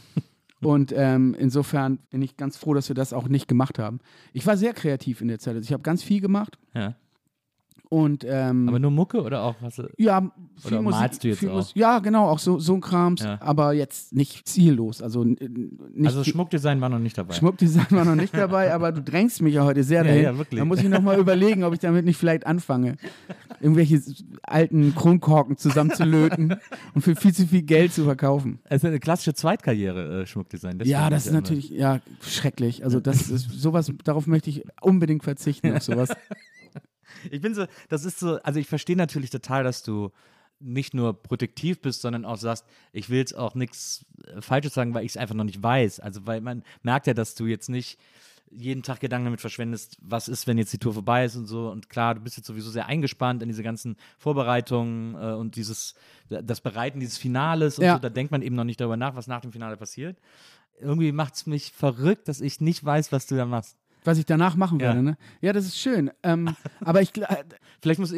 Und insofern bin ich ganz froh, dass wir das auch nicht gemacht haben. Ich war sehr kreativ in der Zeit, also ich habe ganz viel gemacht. Ja. Und, Aber nur Mucke oder auch was? ja, viel Oder Musik, malst du jetzt viel auch? Ja, genau, auch so ein Krams, Ja. aber jetzt nicht ziellos. Also, nicht Also Schmuckdesign war noch nicht dabei. Schmuckdesign war noch nicht dabei, aber du drängst mich ja heute sehr Ja, dahin. ja, wirklich. Da muss ich nochmal überlegen, ob ich damit nicht vielleicht anfange, irgendwelche alten Kronkorken zusammenzulöten und für viel zu viel Geld zu verkaufen. Es ist eine klassische Zweitkarriere, Schmuckdesign. Ja, das ist natürlich schrecklich. Also das ist sowas, darauf möchte ich unbedingt verzichten auf sowas. Ich bin so, das ist so, also ich verstehe natürlich total, dass du nicht nur protektiv bist, sondern auch sagst, ich will jetzt auch nichts Falsches sagen, weil ich es einfach noch nicht weiß. Also weil man merkt ja, dass du jetzt nicht jeden Tag Gedanken damit verschwendest, was ist, wenn jetzt die Tour vorbei ist und so. Und klar, du bist jetzt sowieso sehr eingespannt in diese ganzen Vorbereitungen und das Bereiten dieses Finales und Ja. so. Da denkt man eben noch nicht darüber nach, was nach dem Finale passiert. Irgendwie macht es mich verrückt, dass ich nicht weiß, was du da machst. Was ich danach machen Ja. werde, ne? Ja, das ist schön. Aber Vielleicht müssen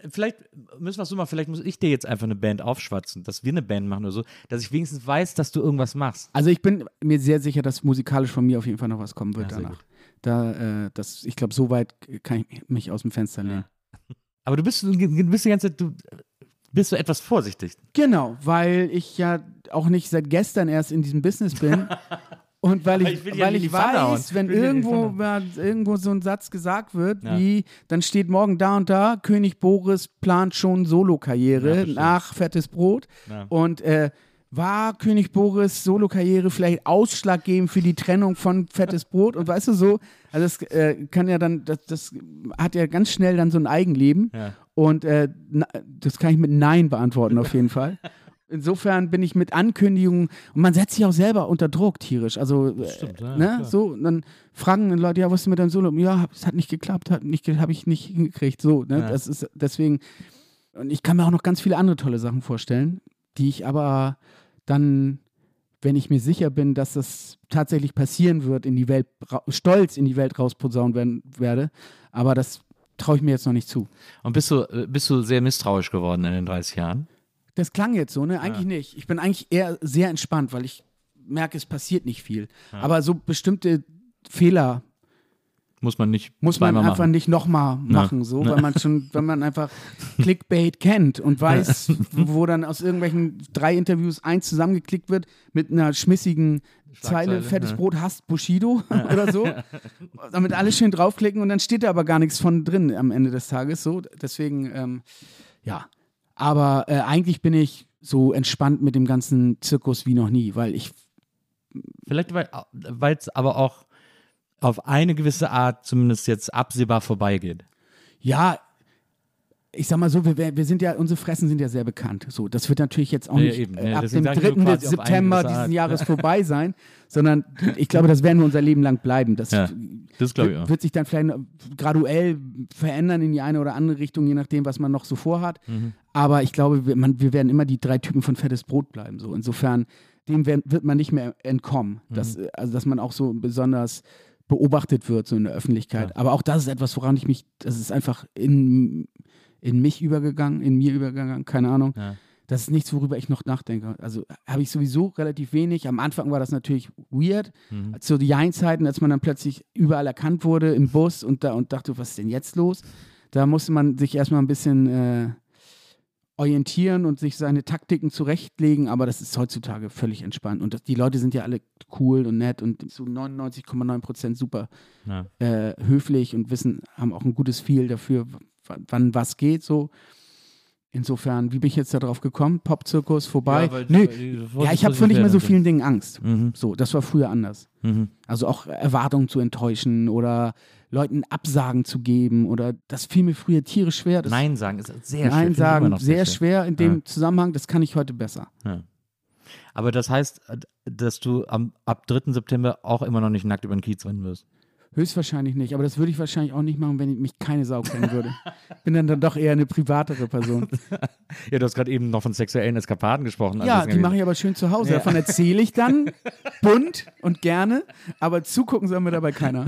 wir es so machen, vielleicht muss ich dir jetzt einfach eine Band aufschwatzen, dass wir eine Band machen oder so, dass ich wenigstens weiß, dass du irgendwas machst. also ich bin mir sehr sicher, dass musikalisch von mir auf jeden Fall noch was kommen wird Ja, sehr danach. Ich glaube, so weit kann ich mich aus dem Fenster lehnen. Aber du bist die ganze Zeit, bist du etwas vorsichtig. Genau, weil ich ja auch nicht seit gestern erst in diesem Business bin. Und weil ich weiß, wenn irgendwo so ein Satz gesagt wird, wie, dann steht morgen da und da, König Boris plant schon Solo-Karriere nach Fettes Brot. Ja. Und war König Boris Solo-Karriere vielleicht ausschlaggebend für die Trennung von Fettes Brot? Und weißt du so, also das kann ja dann, das hat ja ganz schnell dann so ein Eigenleben. Ja. Und das kann ich mit Nein beantworten auf jeden Fall. Insofern bin ich mit Ankündigungen, und man setzt sich auch selber unter Druck tierisch. Also, stimmt, so, und dann fragen dann Leute, ja, was ist mit deinem Solo? Ja, es hat nicht geklappt, habe ich nicht hingekriegt. So, ne? Ja. Das ist deswegen, und ich kann mir auch noch ganz viele andere tolle Sachen vorstellen, die ich aber dann, wenn ich mir sicher bin, dass das tatsächlich passieren wird, stolz in die Welt rausposaunen werde. Aber das traue ich mir jetzt noch nicht zu. Und bist du sehr misstrauisch geworden in den 30 Jahren? Das klang jetzt so, ne? Eigentlich nicht. Ich bin eigentlich eher sehr entspannt, weil ich merke, es passiert nicht viel. Ja. Aber so bestimmte Fehler muss man einfach machen. Nicht nochmal machen, so, weil man einfach Clickbait kennt und weiß, wo dann aus irgendwelchen 3 Interviews 1 zusammengeklickt wird mit einer schmissigen Zeile, Fettes Brot hasst Bushido oder so. Damit alle schön draufklicken und dann steht da aber gar nichts von drin am Ende des Tages. So, deswegen, ja. Aber eigentlich bin ich so entspannt mit dem ganzen Zirkus wie noch nie, weil ich. Vielleicht, weil es aber auch auf eine gewisse Art zumindest jetzt absehbar vorbeigeht. Ja, ich sag mal so, wir sind ja, unsere Fressen sind ja sehr bekannt. So, das wird natürlich jetzt auch nicht ab dem 3. September dieses Jahres vorbei sein, sondern ich glaube, das werden wir unser Leben lang bleiben. Das glaube ich auch. Wird sich dann vielleicht graduell verändern in die eine oder andere Richtung, je nachdem, was man noch so vorhat. Mhm. Aber ich glaube, wir werden immer die 3 Typen von Fettes Brot bleiben. So. Insofern, dem wird man nicht mehr entkommen. Mhm. Dass man auch so besonders beobachtet wird, so in der Öffentlichkeit. Ja. Aber auch das ist etwas, woran das ist einfach in mir übergegangen, keine Ahnung. Ja. Das ist nichts, worüber ich noch nachdenke. Also habe ich sowieso relativ wenig. Am Anfang war das natürlich weird. Zu den Jein-Zeiten, als man dann plötzlich überall erkannt wurde im Bus und dachte, was ist denn jetzt los? Da musste man sich erstmal ein bisschen orientieren und sich seine Taktiken zurechtlegen, aber das ist heutzutage völlig entspannt. Und die Leute sind ja alle cool und nett und zu 99,9% super höflich und haben auch ein gutes Feel dafür, wann was geht, so. Insofern, wie bin ich jetzt da drauf gekommen? Popzirkus vorbei? Ich habe vor nicht mehr so vielen Dingen Angst. Mhm. So, das war früher anders. Mhm. Also auch Erwartungen zu enttäuschen oder Leuten Absagen zu geben oder das fiel mir früher tierisch schwer. Nein sagen ist sehr schwer. Nein sagen, sehr schwer in dem Zusammenhang, das kann ich heute besser. Ja. Aber das heißt, dass du ab 3. September auch immer noch nicht nackt über den Kiez rennen wirst? Höchstwahrscheinlich nicht, aber das würde ich wahrscheinlich auch nicht machen, wenn mich keine Sau kennen würde. Bin dann doch eher eine privatere Person. Ja, du hast gerade eben noch von sexuellen Eskapaden gesprochen. Ja, die mache ich aber schön zu Hause. Ja. Davon erzähle ich dann bunt und gerne, aber zugucken soll mir dabei keiner.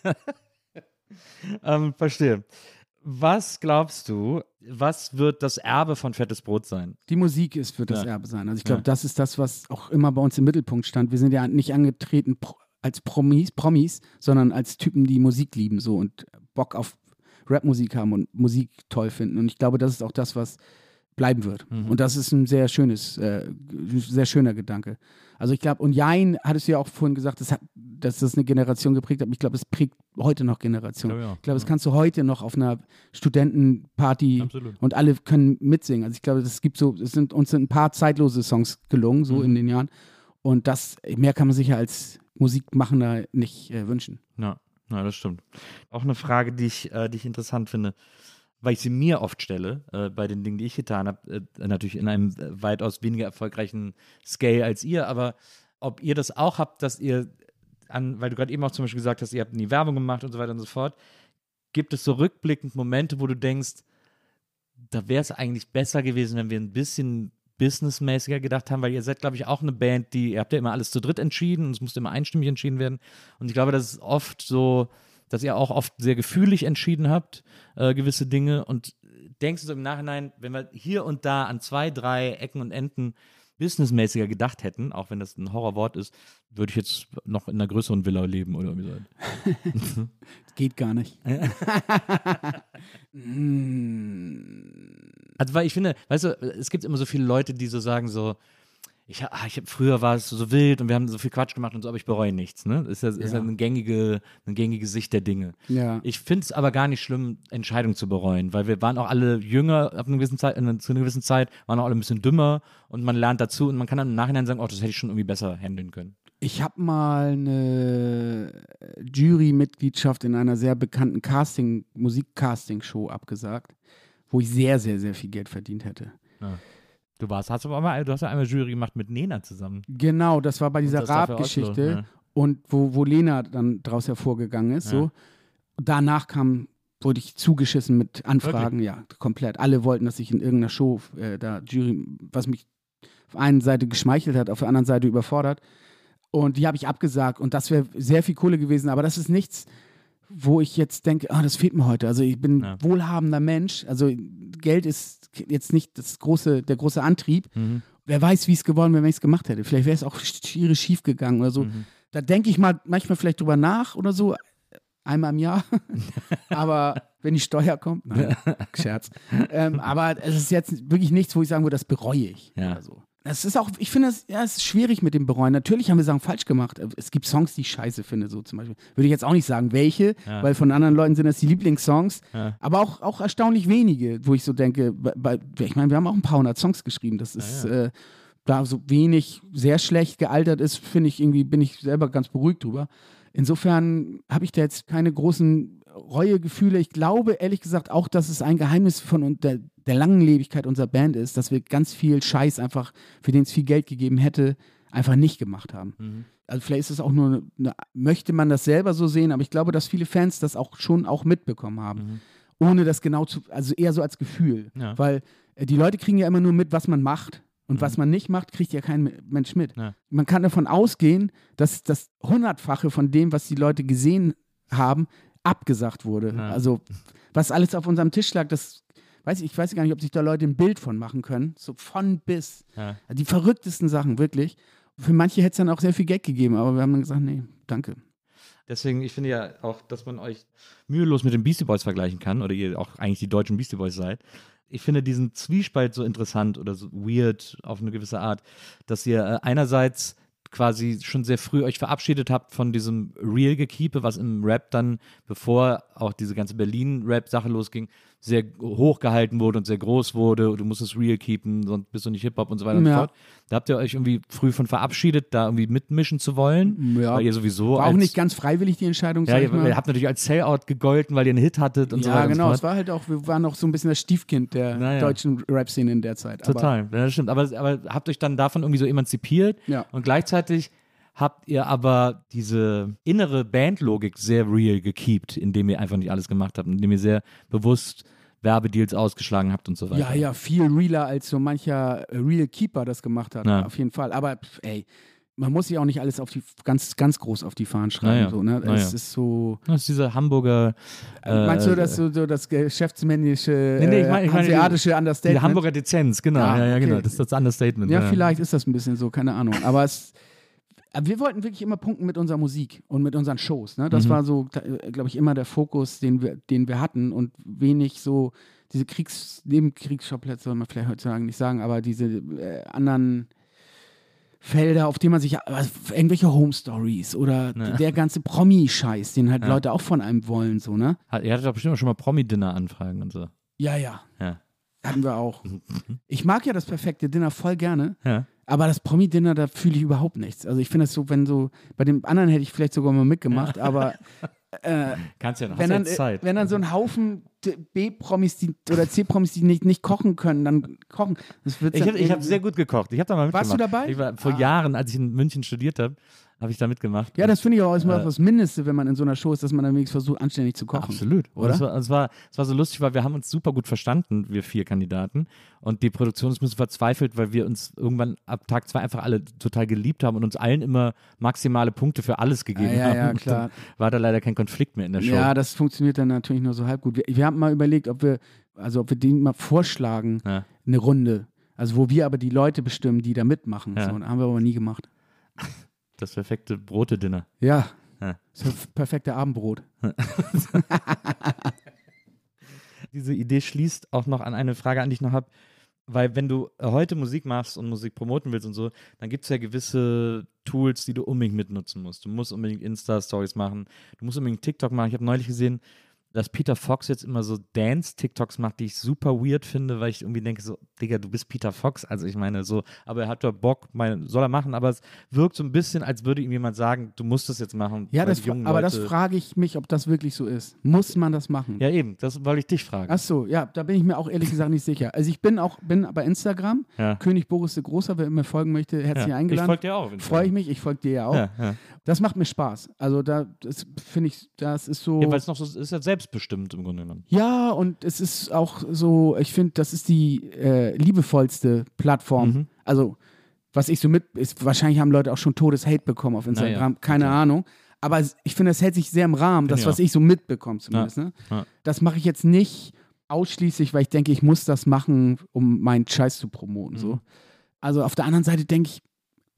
Verstehe. Was glaubst du, was wird das Erbe von Fettes Brot sein? Die Musik wird das Erbe sein. Also ich glaube, das ist das, was auch immer bei uns im Mittelpunkt stand. Wir sind ja nicht angetreten als Promis, sondern als Typen, die Musik lieben so und Bock auf Rapmusik haben und Musik toll finden. Und ich glaube, das ist auch das, was bleiben wird. Mhm. Und das ist ein sehr schöner Gedanke. Also ich glaube, und Jein, hattest du ja auch vorhin gesagt, dass das eine Generation geprägt hat. Ich glaube, es prägt heute noch Generationen. Ja. Ich glaube, das kannst du heute noch auf einer Studentenparty und alle können mitsingen. Also ich glaube, uns sind ein paar zeitlose Songs gelungen, so in den Jahren. Und mehr kann man sich ja als Musikmachender nicht wünschen. Ja, das stimmt. Auch eine Frage, die ich interessant finde, weil ich sie mir oft stelle, bei den Dingen, die ich getan habe, natürlich in einem weitaus weniger erfolgreichen Scale als ihr, aber ob ihr das auch habt, dass ihr, weil du gerade eben auch zum Beispiel gesagt hast, ihr habt nie Werbung gemacht und so weiter und so fort, gibt es so rückblickend Momente, wo du denkst, da wäre es eigentlich besser gewesen, wenn wir ein bisschen businessmäßiger gedacht haben, weil ihr seid, glaube ich, auch eine Band, ihr habt ja immer alles zu dritt entschieden und es musste immer einstimmig entschieden werden. Und ich glaube, das ist oft so, dass ihr auch oft sehr gefühlig entschieden habt, gewisse Dinge. Und denkst du so im Nachhinein, wenn wir hier und da an 2, 3 Ecken und Enden businessmäßiger gedacht hätten, auch wenn das ein Horrorwort ist, würde ich jetzt noch in einer größeren Villa leben oder irgendwie so. Geht gar nicht. Also, weil ich finde, weißt du, es gibt immer so viele Leute, die so sagen so, früher war es so wild und wir haben so viel Quatsch gemacht und so, aber ich bereue nichts, ne? Ist ja eine gängige Sicht der Dinge. Ja. Ich finde es aber gar nicht schlimm, Entscheidungen zu bereuen, weil wir waren auch alle jünger zu einer gewissen Zeit, waren auch alle ein bisschen dümmer und man lernt dazu und man kann dann im Nachhinein sagen, oh, das hätte ich schon irgendwie besser handeln können. Ich habe mal eine Jury-Mitgliedschaft in einer sehr bekannten Musik-Casting-Show abgesagt, wo ich sehr, sehr, sehr viel Geld verdient hätte. Ja. Du hast ja einmal Jury gemacht mit Nena zusammen. Genau, das war bei dieser Rap-Geschichte und wo Lena dann draus hervorgegangen ist. So. Danach wurde ich zugeschissen mit Anfragen, Wirklich? ja, komplett. Alle wollten, dass ich in irgendeiner Show da Jury, was mich auf einer Seite geschmeichelt hat, auf der anderen Seite überfordert. Und die habe ich abgesagt und das wäre sehr viel Kohle gewesen, aber das ist nichts, wo ich jetzt denke, das fehlt mir heute. Also ich bin ein wohlhabender Mensch, also Geld ist jetzt nicht der große Antrieb. Wer weiß, wie es geworden wäre, wenn ich es gemacht hätte. Vielleicht wäre es auch schief gegangen oder so. Da denke ich mal manchmal vielleicht drüber nach oder so, einmal im Jahr. Aber wenn die Steuer kommt, nein, Scherz. Aber es ist jetzt wirklich nichts, wo ich sagen würde, das bereue ich oder so. Das ist auch, ich finde, es ist schwierig mit dem Bereuen. Natürlich haben wir Sachen falsch gemacht. Es gibt Songs, die ich scheiße finde, so zum Beispiel. Würde ich jetzt auch nicht sagen, welche, weil von anderen Leuten sind das die Lieblingssongs. Ja. Aber auch erstaunlich wenige, wo ich so denke, ich meine, wir haben auch ein paar hundert Songs geschrieben. Das ist, da so wenig sehr schlecht gealtert ist, finde ich irgendwie, bin ich selber ganz beruhigt drüber. Insofern habe ich da jetzt keine großen Reuegefühle. Ich glaube, ehrlich gesagt, auch, dass es ein Geheimnis von der Langlebigkeit unserer Band ist, dass wir ganz viel Scheiß einfach, für den es viel Geld gegeben hätte, einfach nicht gemacht haben. Also vielleicht ist es auch nur, möchte man das selber so sehen, aber ich glaube, dass viele Fans das auch schon mitbekommen haben. Ohne das genau also eher so als Gefühl. Ja. Weil die Leute kriegen ja immer nur mit, was man macht. Und was man nicht macht, kriegt ja kein Mensch mit. Ja. Man kann davon ausgehen, dass das Hundertfache von dem, was die Leute gesehen haben, abgesagt wurde. Ja. Also was alles auf unserem Tisch lag, ich weiß gar nicht, ob sich da Leute ein Bild von machen können. So von bis. Ja. Die verrücktesten Sachen, wirklich. Für manche hätte es dann auch sehr viel Geld gegeben, aber wir haben dann gesagt, nee, danke. Deswegen, ich finde ja auch, dass man euch mühelos mit den Beastie Boys vergleichen kann oder ihr auch eigentlich die deutschen Beastie Boys seid. Ich finde diesen Zwiespalt so interessant oder so weird auf eine gewisse Art, dass ihr einerseits quasi schon sehr früh euch verabschiedet habt von diesem Real-Gekiepe, was im Rap dann, bevor auch diese ganze Berlin-Rap-Sache losging, sehr hoch gehalten wurde und sehr groß wurde. Du musst es real keepen, sonst bist du nicht Hip-Hop und so weiter und so fort. Da habt ihr euch irgendwie früh von verabschiedet, da irgendwie mitmischen zu wollen. Ja. Weil ihr sowieso war auch nicht ganz freiwillig die Entscheidung. Ja, ihr habt natürlich als Sellout gegolten, weil ihr einen Hit hattet und so weiter. Ja, genau. Es war halt auch, wir waren auch so ein bisschen das Stiefkind der deutschen Rap-Szene in der Zeit. Total, das stimmt. Aber habt euch dann davon irgendwie so emanzipiert und gleichzeitig habt ihr aber diese innere Bandlogik sehr real gekeept, indem ihr einfach nicht alles gemacht habt, indem ihr sehr bewusst Werbedeals ausgeschlagen habt und so weiter. Ja, viel realer als so mancher Real Keeper das gemacht hat, auf jeden Fall. Aber man muss sich auch nicht alles auf die ganz, ganz groß auf die Fahnen schreiben. So, ne? Es ist so. Das ist diese Hamburger. Meinst du, dass so das geschäftsmännische, hanseatische Understatement? Die Hamburger Dezens, genau. Ja, genau. Das ist das Understatement. Ja, vielleicht ist das ein bisschen so, keine Ahnung. Aber wir wollten wirklich immer punkten mit unserer Musik und mit unseren Shows. Ne? Das war so, glaube ich, immer der Fokus, den wir hatten und wenig so diese Nebenkriegsschauplätze, soll man vielleicht heutzutage nicht sagen, aber diese anderen Felder, auf denen man sich irgendwelche Home Stories oder der ganze Promi-Scheiß, den halt Leute auch von einem wollen. So, ne? Ihr hattet doch bestimmt schon mal Promi-Dinner-Anfragen und so. Ja. Hatten wir auch. Ich mag ja das perfekte Dinner voll gerne. Ja. Aber das Promi-Dinner, da fühle ich überhaupt nichts. Also ich finde es so, wenn so, bei dem anderen hätte ich vielleicht sogar mal mitgemacht, aber kannst ja noch, wenn dann so ein Haufen B-Promis oder C-Promis, die nicht kochen können, dann kochen. Ich habe sehr gut gekocht. Ich habe da mal mitgemacht. Warst du dabei? Ich war vor Jahren, als ich in München studiert habe, habe ich da mitgemacht. Ja, das finde ich auch erstmal das Mindeste, wenn man in so einer Show ist, dass man dann wenigstens versucht, anständig zu kochen. Absolut. Oder? Es war so lustig, weil wir haben uns super gut verstanden, wir 4 Kandidaten. Und die Produktion ist ein bisschen verzweifelt, weil wir uns irgendwann ab Tag 2 einfach alle total geliebt haben und uns allen immer maximale Punkte für alles gegeben haben. Ja, klar. Und dann war da leider kein Konflikt mehr in der Show. Ja, das funktioniert dann natürlich nur so halb gut. Wir haben mal überlegt, ob wir denen mal vorschlagen, eine Runde. Also wo wir aber die Leute bestimmen, die da mitmachen. Ja. So, haben wir aber nie gemacht. Das perfekte Brote-Dinner. Ja. Ja. Das ist das perfekte Abendbrot. Diese Idee schließt auch noch an eine Frage an, die ich noch habe. Weil wenn du heute Musik machst und Musik promoten willst und so, dann gibt es ja gewisse Tools, die du unbedingt mitnutzen musst. Du musst unbedingt Insta-Stories machen, du musst unbedingt TikTok machen. Ich habe neulich gesehen, dass Peter Fox jetzt immer so Dance-TikToks macht, die ich super weird finde, weil ich irgendwie denke so, Digga, du bist Peter Fox. Also ich meine so, aber er hat doch Bock, soll er machen, aber es wirkt so ein bisschen, als würde ihm jemand sagen, du musst das jetzt machen. Ja, weil die jungen aber das Leute- frage ich mich, ob das wirklich so ist. Muss man das machen? Ja eben, das wollte ich dich fragen. Ach so, ja, da bin ich mir auch ehrlich gesagt nicht sicher. Also ich bin bei Instagram, Ja. König Boris der Großer, wer mir folgen möchte, herzlich Ja. Ich eingeladen. folge dir auch. Freue ich mich, ich folge dir ja auch. Ja, ja. Das macht mir Spaß. Also das finde ich, das ist so... Ja, weil es noch so ist, ja selbstbestimmt im Grunde genommen. Ja, und es ist auch so, ich finde, das ist die liebevollste Plattform. Also, was ich so wahrscheinlich haben Leute auch schon Todes-Hate bekommen auf Instagram, Ja, keine Ahnung. Aber ich finde, es hält sich sehr im Rahmen, das, Ja. was ich so mitbekomme zumindest. Ne? Ja. Das mache ich jetzt nicht ausschließlich, weil ich denke, ich muss das machen, um meinen Scheiß zu promoten. So. Also auf der anderen Seite denke ich,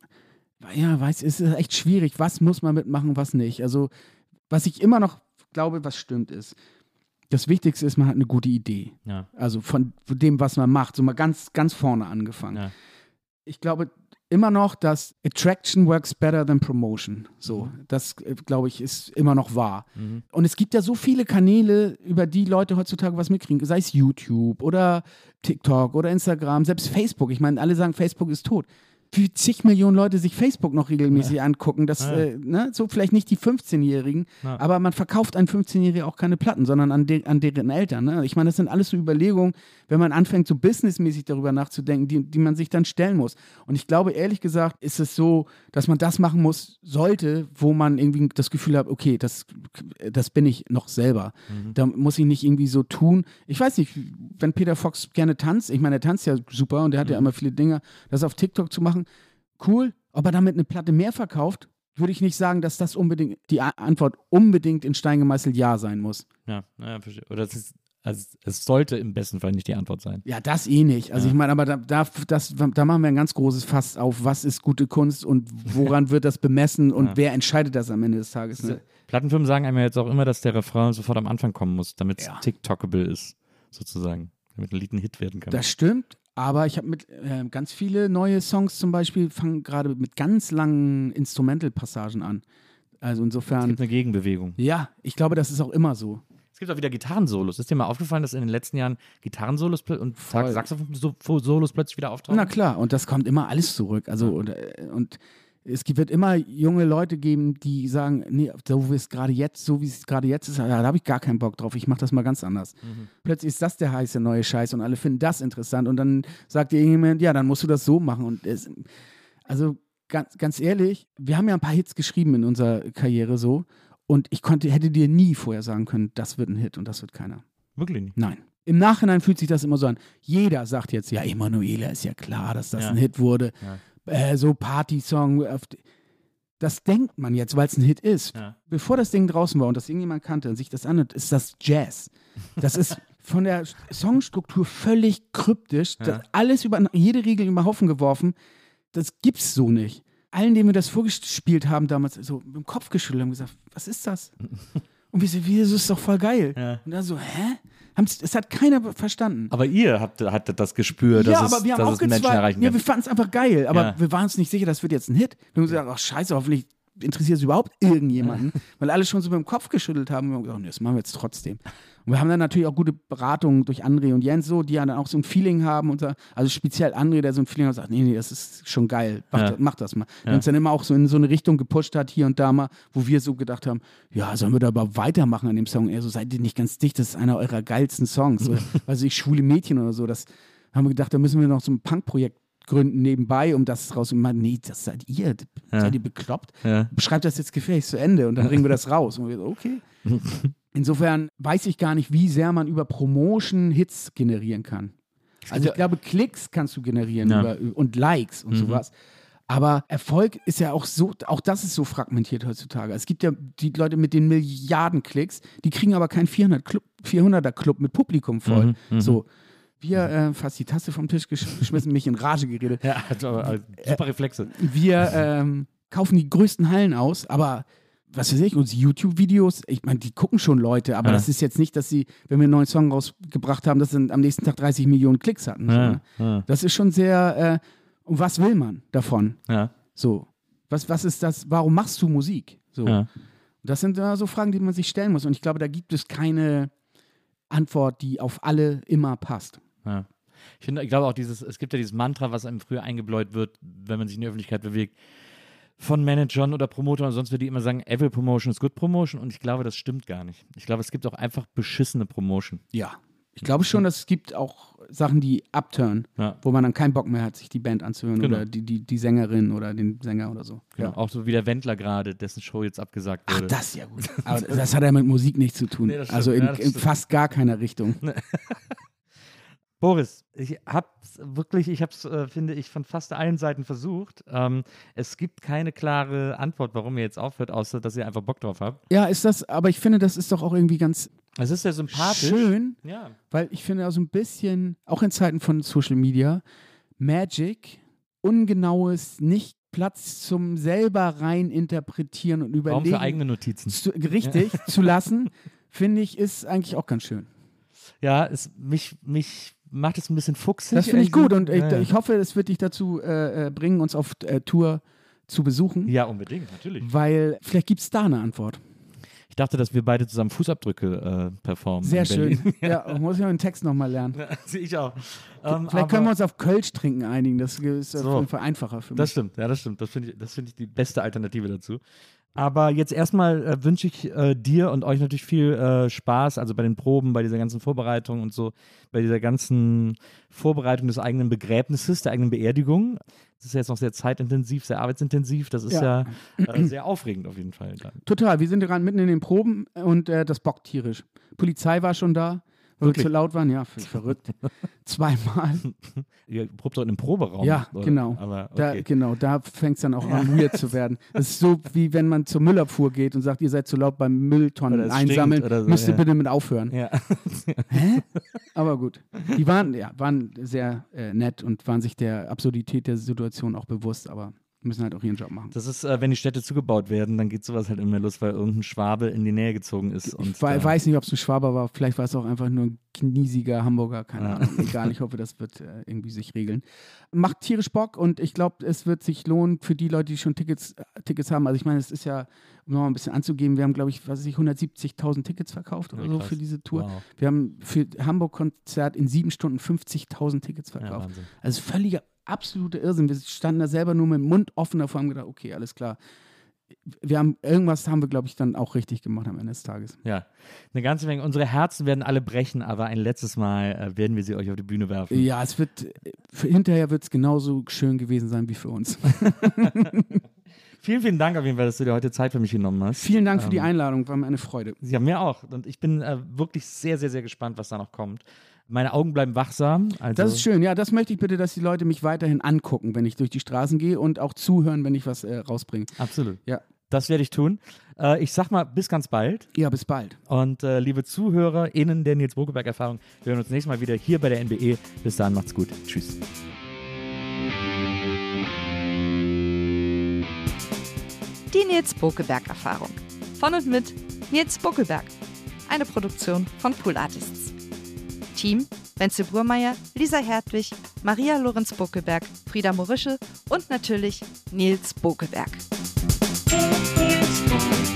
ja, es ist echt schwierig, was muss man mitmachen, was nicht. Also, was ich immer noch glaube, was stimmt ist, das Wichtigste ist, man hat eine gute Idee. Ja. Also von dem, was man macht, so mal ganz, ganz vorne angefangen. Ja. Ich glaube immer noch, dass Attraction works better than Promotion. So, das glaube ich, ist immer noch wahr. Und es gibt ja so viele Kanäle, über die Leute heutzutage was mitkriegen, sei es YouTube oder TikTok oder Instagram, selbst Facebook. Ich meine, alle sagen, Facebook ist tot. Wie zig Millionen Leute sich Facebook noch regelmäßig angucken, das, so vielleicht nicht die 15-Jährigen, aber man verkauft einem 15-Jährigen auch keine Platten, sondern an deren Eltern. Ne? Ich meine, das sind alles so Überlegungen, wenn man anfängt, so businessmäßig darüber nachzudenken, die man sich dann stellen muss. Und ich glaube, ehrlich gesagt, ist es so, dass man das machen sollte, wo man irgendwie das Gefühl hat, okay, das bin ich noch selber. Da muss ich nicht irgendwie so tun. Ich weiß nicht, wenn Peter Fox gerne tanzt, ich meine, er tanzt ja super und er hat ja immer viele Dinge, das auf TikTok zu machen, cool, ob er damit eine Platte mehr verkauft, würde ich nicht sagen, dass das unbedingt die Antwort unbedingt in Stein gemeißelt Ja sein muss. Ja, verstehe. Oder es sollte im besten Fall nicht die Antwort sein. Ja, das nicht. Also ich meine, aber da machen wir ein ganz großes Fass auf, was ist gute Kunst und woran wird das bemessen und wer entscheidet das am Ende des Tages. Ne? Plattenfirmen sagen einem ja jetzt auch immer, dass der Refrain sofort am Anfang kommen muss, damit es TikTokable ist, sozusagen. Damit ein Lied ein Hit werden kann. Das stimmt. Aber ich habe mit ganz viele neue Songs zum Beispiel, fangen gerade mit ganz langen Instrumental-Passagen an. Also insofern. Es gibt eine Gegenbewegung. Ja, ich glaube, das ist auch immer so. Es gibt auch wieder Gitarrensolos. Ist dir mal aufgefallen, dass in den letzten Jahren Gitarrensolos und Saxophon-Solos plötzlich wieder auftauchen? Na klar, und das kommt immer alles zurück. Also und es wird immer junge Leute geben, die sagen, nee, so wie es gerade jetzt ist, da habe ich gar keinen Bock drauf, ich mache das mal ganz anders. Plötzlich ist das der heiße neue Scheiß und alle finden das interessant und dann sagt dir irgendjemand, ja, dann musst du das so machen. Und also ganz ehrlich, wir haben ja ein paar Hits geschrieben in unserer Karriere so und hätte dir nie vorher sagen können, das wird ein Hit und das wird keiner. Wirklich nicht? Nein. Im Nachhinein fühlt sich das immer so an. Jeder sagt jetzt, ja, Emanuela, ist ja klar, dass das ein Hit wurde. Ja. So Party-Song. Das denkt man jetzt, weil es ein Hit ist. Ja. Bevor das Ding draußen war und das irgendjemand kannte und sich das anhört, ist das Jazz. Das ist von der Songstruktur völlig kryptisch. Das alles über jede Regel über den Haufen geworfen. Das gibt's so nicht. Allen, denen wir das vorgespielt haben, damals so mit dem Kopf geschüttelt, haben gesagt, was ist das? Und wir so, das ist doch voll geil. Ja. Und dann so, hä? Es hat keiner verstanden. Aber ihr hattet das Gespür, dass aber wir haben auch Menschen erreichen kann. Ja, wir fanden es einfach geil, aber wir waren uns nicht sicher, das wird jetzt ein Hit. Wir haben gesagt, ach scheiße, hoffentlich interessiert es überhaupt irgendjemanden, weil alle schon so mit dem Kopf geschüttelt haben und wir haben gesagt, nee, das machen wir jetzt trotzdem. Und wir haben dann natürlich auch gute Beratungen durch André und Jens so, die ja dann auch so ein Feeling haben. Also speziell André, der so ein Feeling hat, sagt, nee, das ist schon geil, mach das mal. Der uns dann immer auch so in so eine Richtung gepusht hat, hier und da mal, wo wir so gedacht haben, ja, sollen wir da aber weitermachen an dem Song? So, seid ihr nicht ganz dicht, das ist einer eurer geilsten Songs. Oder, weiß ich, Schwule Mädchen oder so, das haben wir gedacht, da müssen wir noch so ein Punkprojekt gründen nebenbei, um das raus. Und man, nee, das seid ihr. Seid ihr bekloppt? Ja. Beschreibt das jetzt gefälligst zu Ende und dann bringen wir das raus. Und wir so, okay. Insofern weiß ich gar nicht, wie sehr man über Promotion Hits generieren kann. Also ich glaube, Klicks kannst du generieren und Likes und sowas. Aber Erfolg ist ja auch so, auch das ist so fragmentiert heutzutage. Es gibt ja die Leute mit den Milliarden Klicks, die kriegen aber keinen 400er-Club mit Publikum voll. So. Wir, fast die Tasse vom Tisch geschmissen, mich in Rage geredet. Ja, super Reflexe. Wir kaufen die größten Hallen aus, aber was weiß ich, unsere YouTube-Videos, ich meine, die gucken schon Leute, aber das ist jetzt nicht, dass sie, wenn wir einen neuen Song rausgebracht haben, dass sie am nächsten Tag 30 Millionen Klicks hatten. Ja, So, ja. Das ist schon sehr, und was will man davon? Ja. So, was ist das, warum machst du Musik? So. Ja. Das sind so Fragen, die man sich stellen muss und ich glaube, da gibt es keine Antwort, die auf alle immer passt. Ja. Ich glaube auch es gibt ja dieses Mantra, was einem früher eingebläut wird, wenn man sich in der Öffentlichkeit bewegt, von Managern oder Promotern oder sonst würde die immer sagen, every promotion is good promotion und ich glaube, das stimmt gar nicht. Ich glaube, es gibt auch einfach beschissene Promotion. Ja. Ich glaube schon, dass es gibt auch Sachen, die upturn, wo man dann keinen Bock mehr hat, sich die Band anzuhören oder die Sängerin oder den Sänger oder so. Genau. Ja. Auch so wie der Wendler gerade, dessen Show jetzt abgesagt wurde. Ach, das ist ja gut. Aber das hat ja mit Musik nichts zu tun. Nee, das stimmt. Also in, Ja, das in stimmt. fast gar keiner Richtung. Boris, ich habe es, finde ich, von fast allen Seiten versucht. Es gibt keine klare Antwort, warum ihr jetzt aufhört, außer dass ihr einfach Bock drauf habt. Ja, ist das, aber ich finde, das ist doch auch irgendwie ganz Es ist ja sympathisch. schön, Ja. weil ich finde auch so ein bisschen, auch in Zeiten von Social Media, Magic, Ungenaues, nicht Platz zum selber rein interpretieren und Raum überlegen. für eigene Notizen. Richtig, zu lassen, finde ich, ist eigentlich auch ganz schön. Ja, mich macht es ein bisschen fuchsig. Das finde ich gut und Ja. ich hoffe, es wird dich dazu bringen, uns auf Tour zu besuchen, Ja, unbedingt, natürlich. weil vielleicht gibt es da eine Antwort. Ich dachte, dass wir beide zusammen Fußabdrücke performen. Sehr in Berlin. schön. Ja, muss ich noch den Text nochmal lernen. Ja, sehe ich auch. Vielleicht können wir uns auf Kölsch trinken einigen, das ist auf So. jeden Fall einfacher für mich. Das stimmt, ja, das stimmt. Das finde ich die beste Alternative dazu. Aber jetzt erstmal wünsche ich dir und euch natürlich viel Spaß, also bei den Proben, bei dieser ganzen Vorbereitung und so, bei dieser ganzen Vorbereitung des eigenen Begräbnisses, der eigenen Beerdigung. Das ist ja jetzt noch sehr zeitintensiv, sehr arbeitsintensiv. Das ist ja, sehr aufregend auf jeden Fall. Total, wir sind gerade mitten in den Proben und das bockt tierisch. Polizei war schon da, weil wir Wirklich? zu laut waren. Ja, verrückt. Zweimal. Ihr probt doch in einem Proberaum. Ja, oder? genau. Aber Da, okay. genau, da fängt es dann auch an, weird zu werden. Das ist so, wie wenn man zur Müllabfuhr geht und sagt, ihr seid zu laut beim Mülltonnen Oder es einsammeln, stinkt oder so, müsst ihr ja. bitte mit aufhören. Ja. Aber gut. Die waren sehr nett und waren sich der Absurdität der Situation auch bewusst, aber müssen halt auch ihren Job machen. Das ist, wenn die Städte zugebaut werden, dann geht sowas halt immer los, weil irgendein Schwabe in die Nähe gezogen ist. Und Ich weiß nicht, ob es ein Schwaber war, vielleicht war es auch einfach nur ein kniesiger Hamburger, keine Ahnung. Egal, ich hoffe, das wird irgendwie sich regeln. Macht tierisch Bock und ich glaube, es wird sich lohnen für die Leute, die schon Tickets haben. Also ich meine, es ist ja, um nochmal ein bisschen anzugeben, wir haben, glaube ich, 170.000 Tickets verkauft oder so krass. für diese Tour. Wow. Wir haben für Hamburg-Konzert in 7 Stunden 50.000 Tickets Ja, verkauft. Wahnsinn. Also völliger, absoluter Irrsinn. Wir standen da selber nur mit dem Mund offen davor und haben gedacht, okay, alles klar. Irgendwas haben wir, glaube ich, dann auch richtig gemacht am Ende des Tages. Ja, eine ganze Menge. Unsere Herzen werden alle brechen, aber ein letztes Mal werden wir sie euch auf die Bühne werfen. Ja, hinterher wird es genauso schön gewesen sein wie für uns. Vielen, vielen Dank auf jeden Fall, dass du dir heute Zeit für mich genommen hast. Vielen Dank für die Einladung, war mir eine Freude. Ja, mir auch. Und ich bin wirklich sehr, sehr, sehr gespannt, was da noch kommt. Meine Augen bleiben wachsam. Also, Das ist schön. Ja, das möchte ich bitte, dass die Leute mich weiterhin angucken, wenn ich durch die Straßen gehe und auch zuhören, wenn ich was rausbringe. Absolut. Ja. Das werde ich tun. Ich sag mal, bis ganz bald. Ja, bis bald. Und liebe ZuhörerInnen der Nils Bokelberg-Erfahrung, wir hören uns nächstes Mal wieder hier bei der NBE. Bis dahin, macht's gut. Tschüss. Die Nils Bokelberg-Erfahrung. Von und mit Nils Bokelberg. Eine Produktion von Pool Artists. Team: Wenzel Burmeier, Lisa Hertwig, Maria Lorenz Bokelberg, Frieda Morische und natürlich Nils Bokelberg. Nils Bokelberg.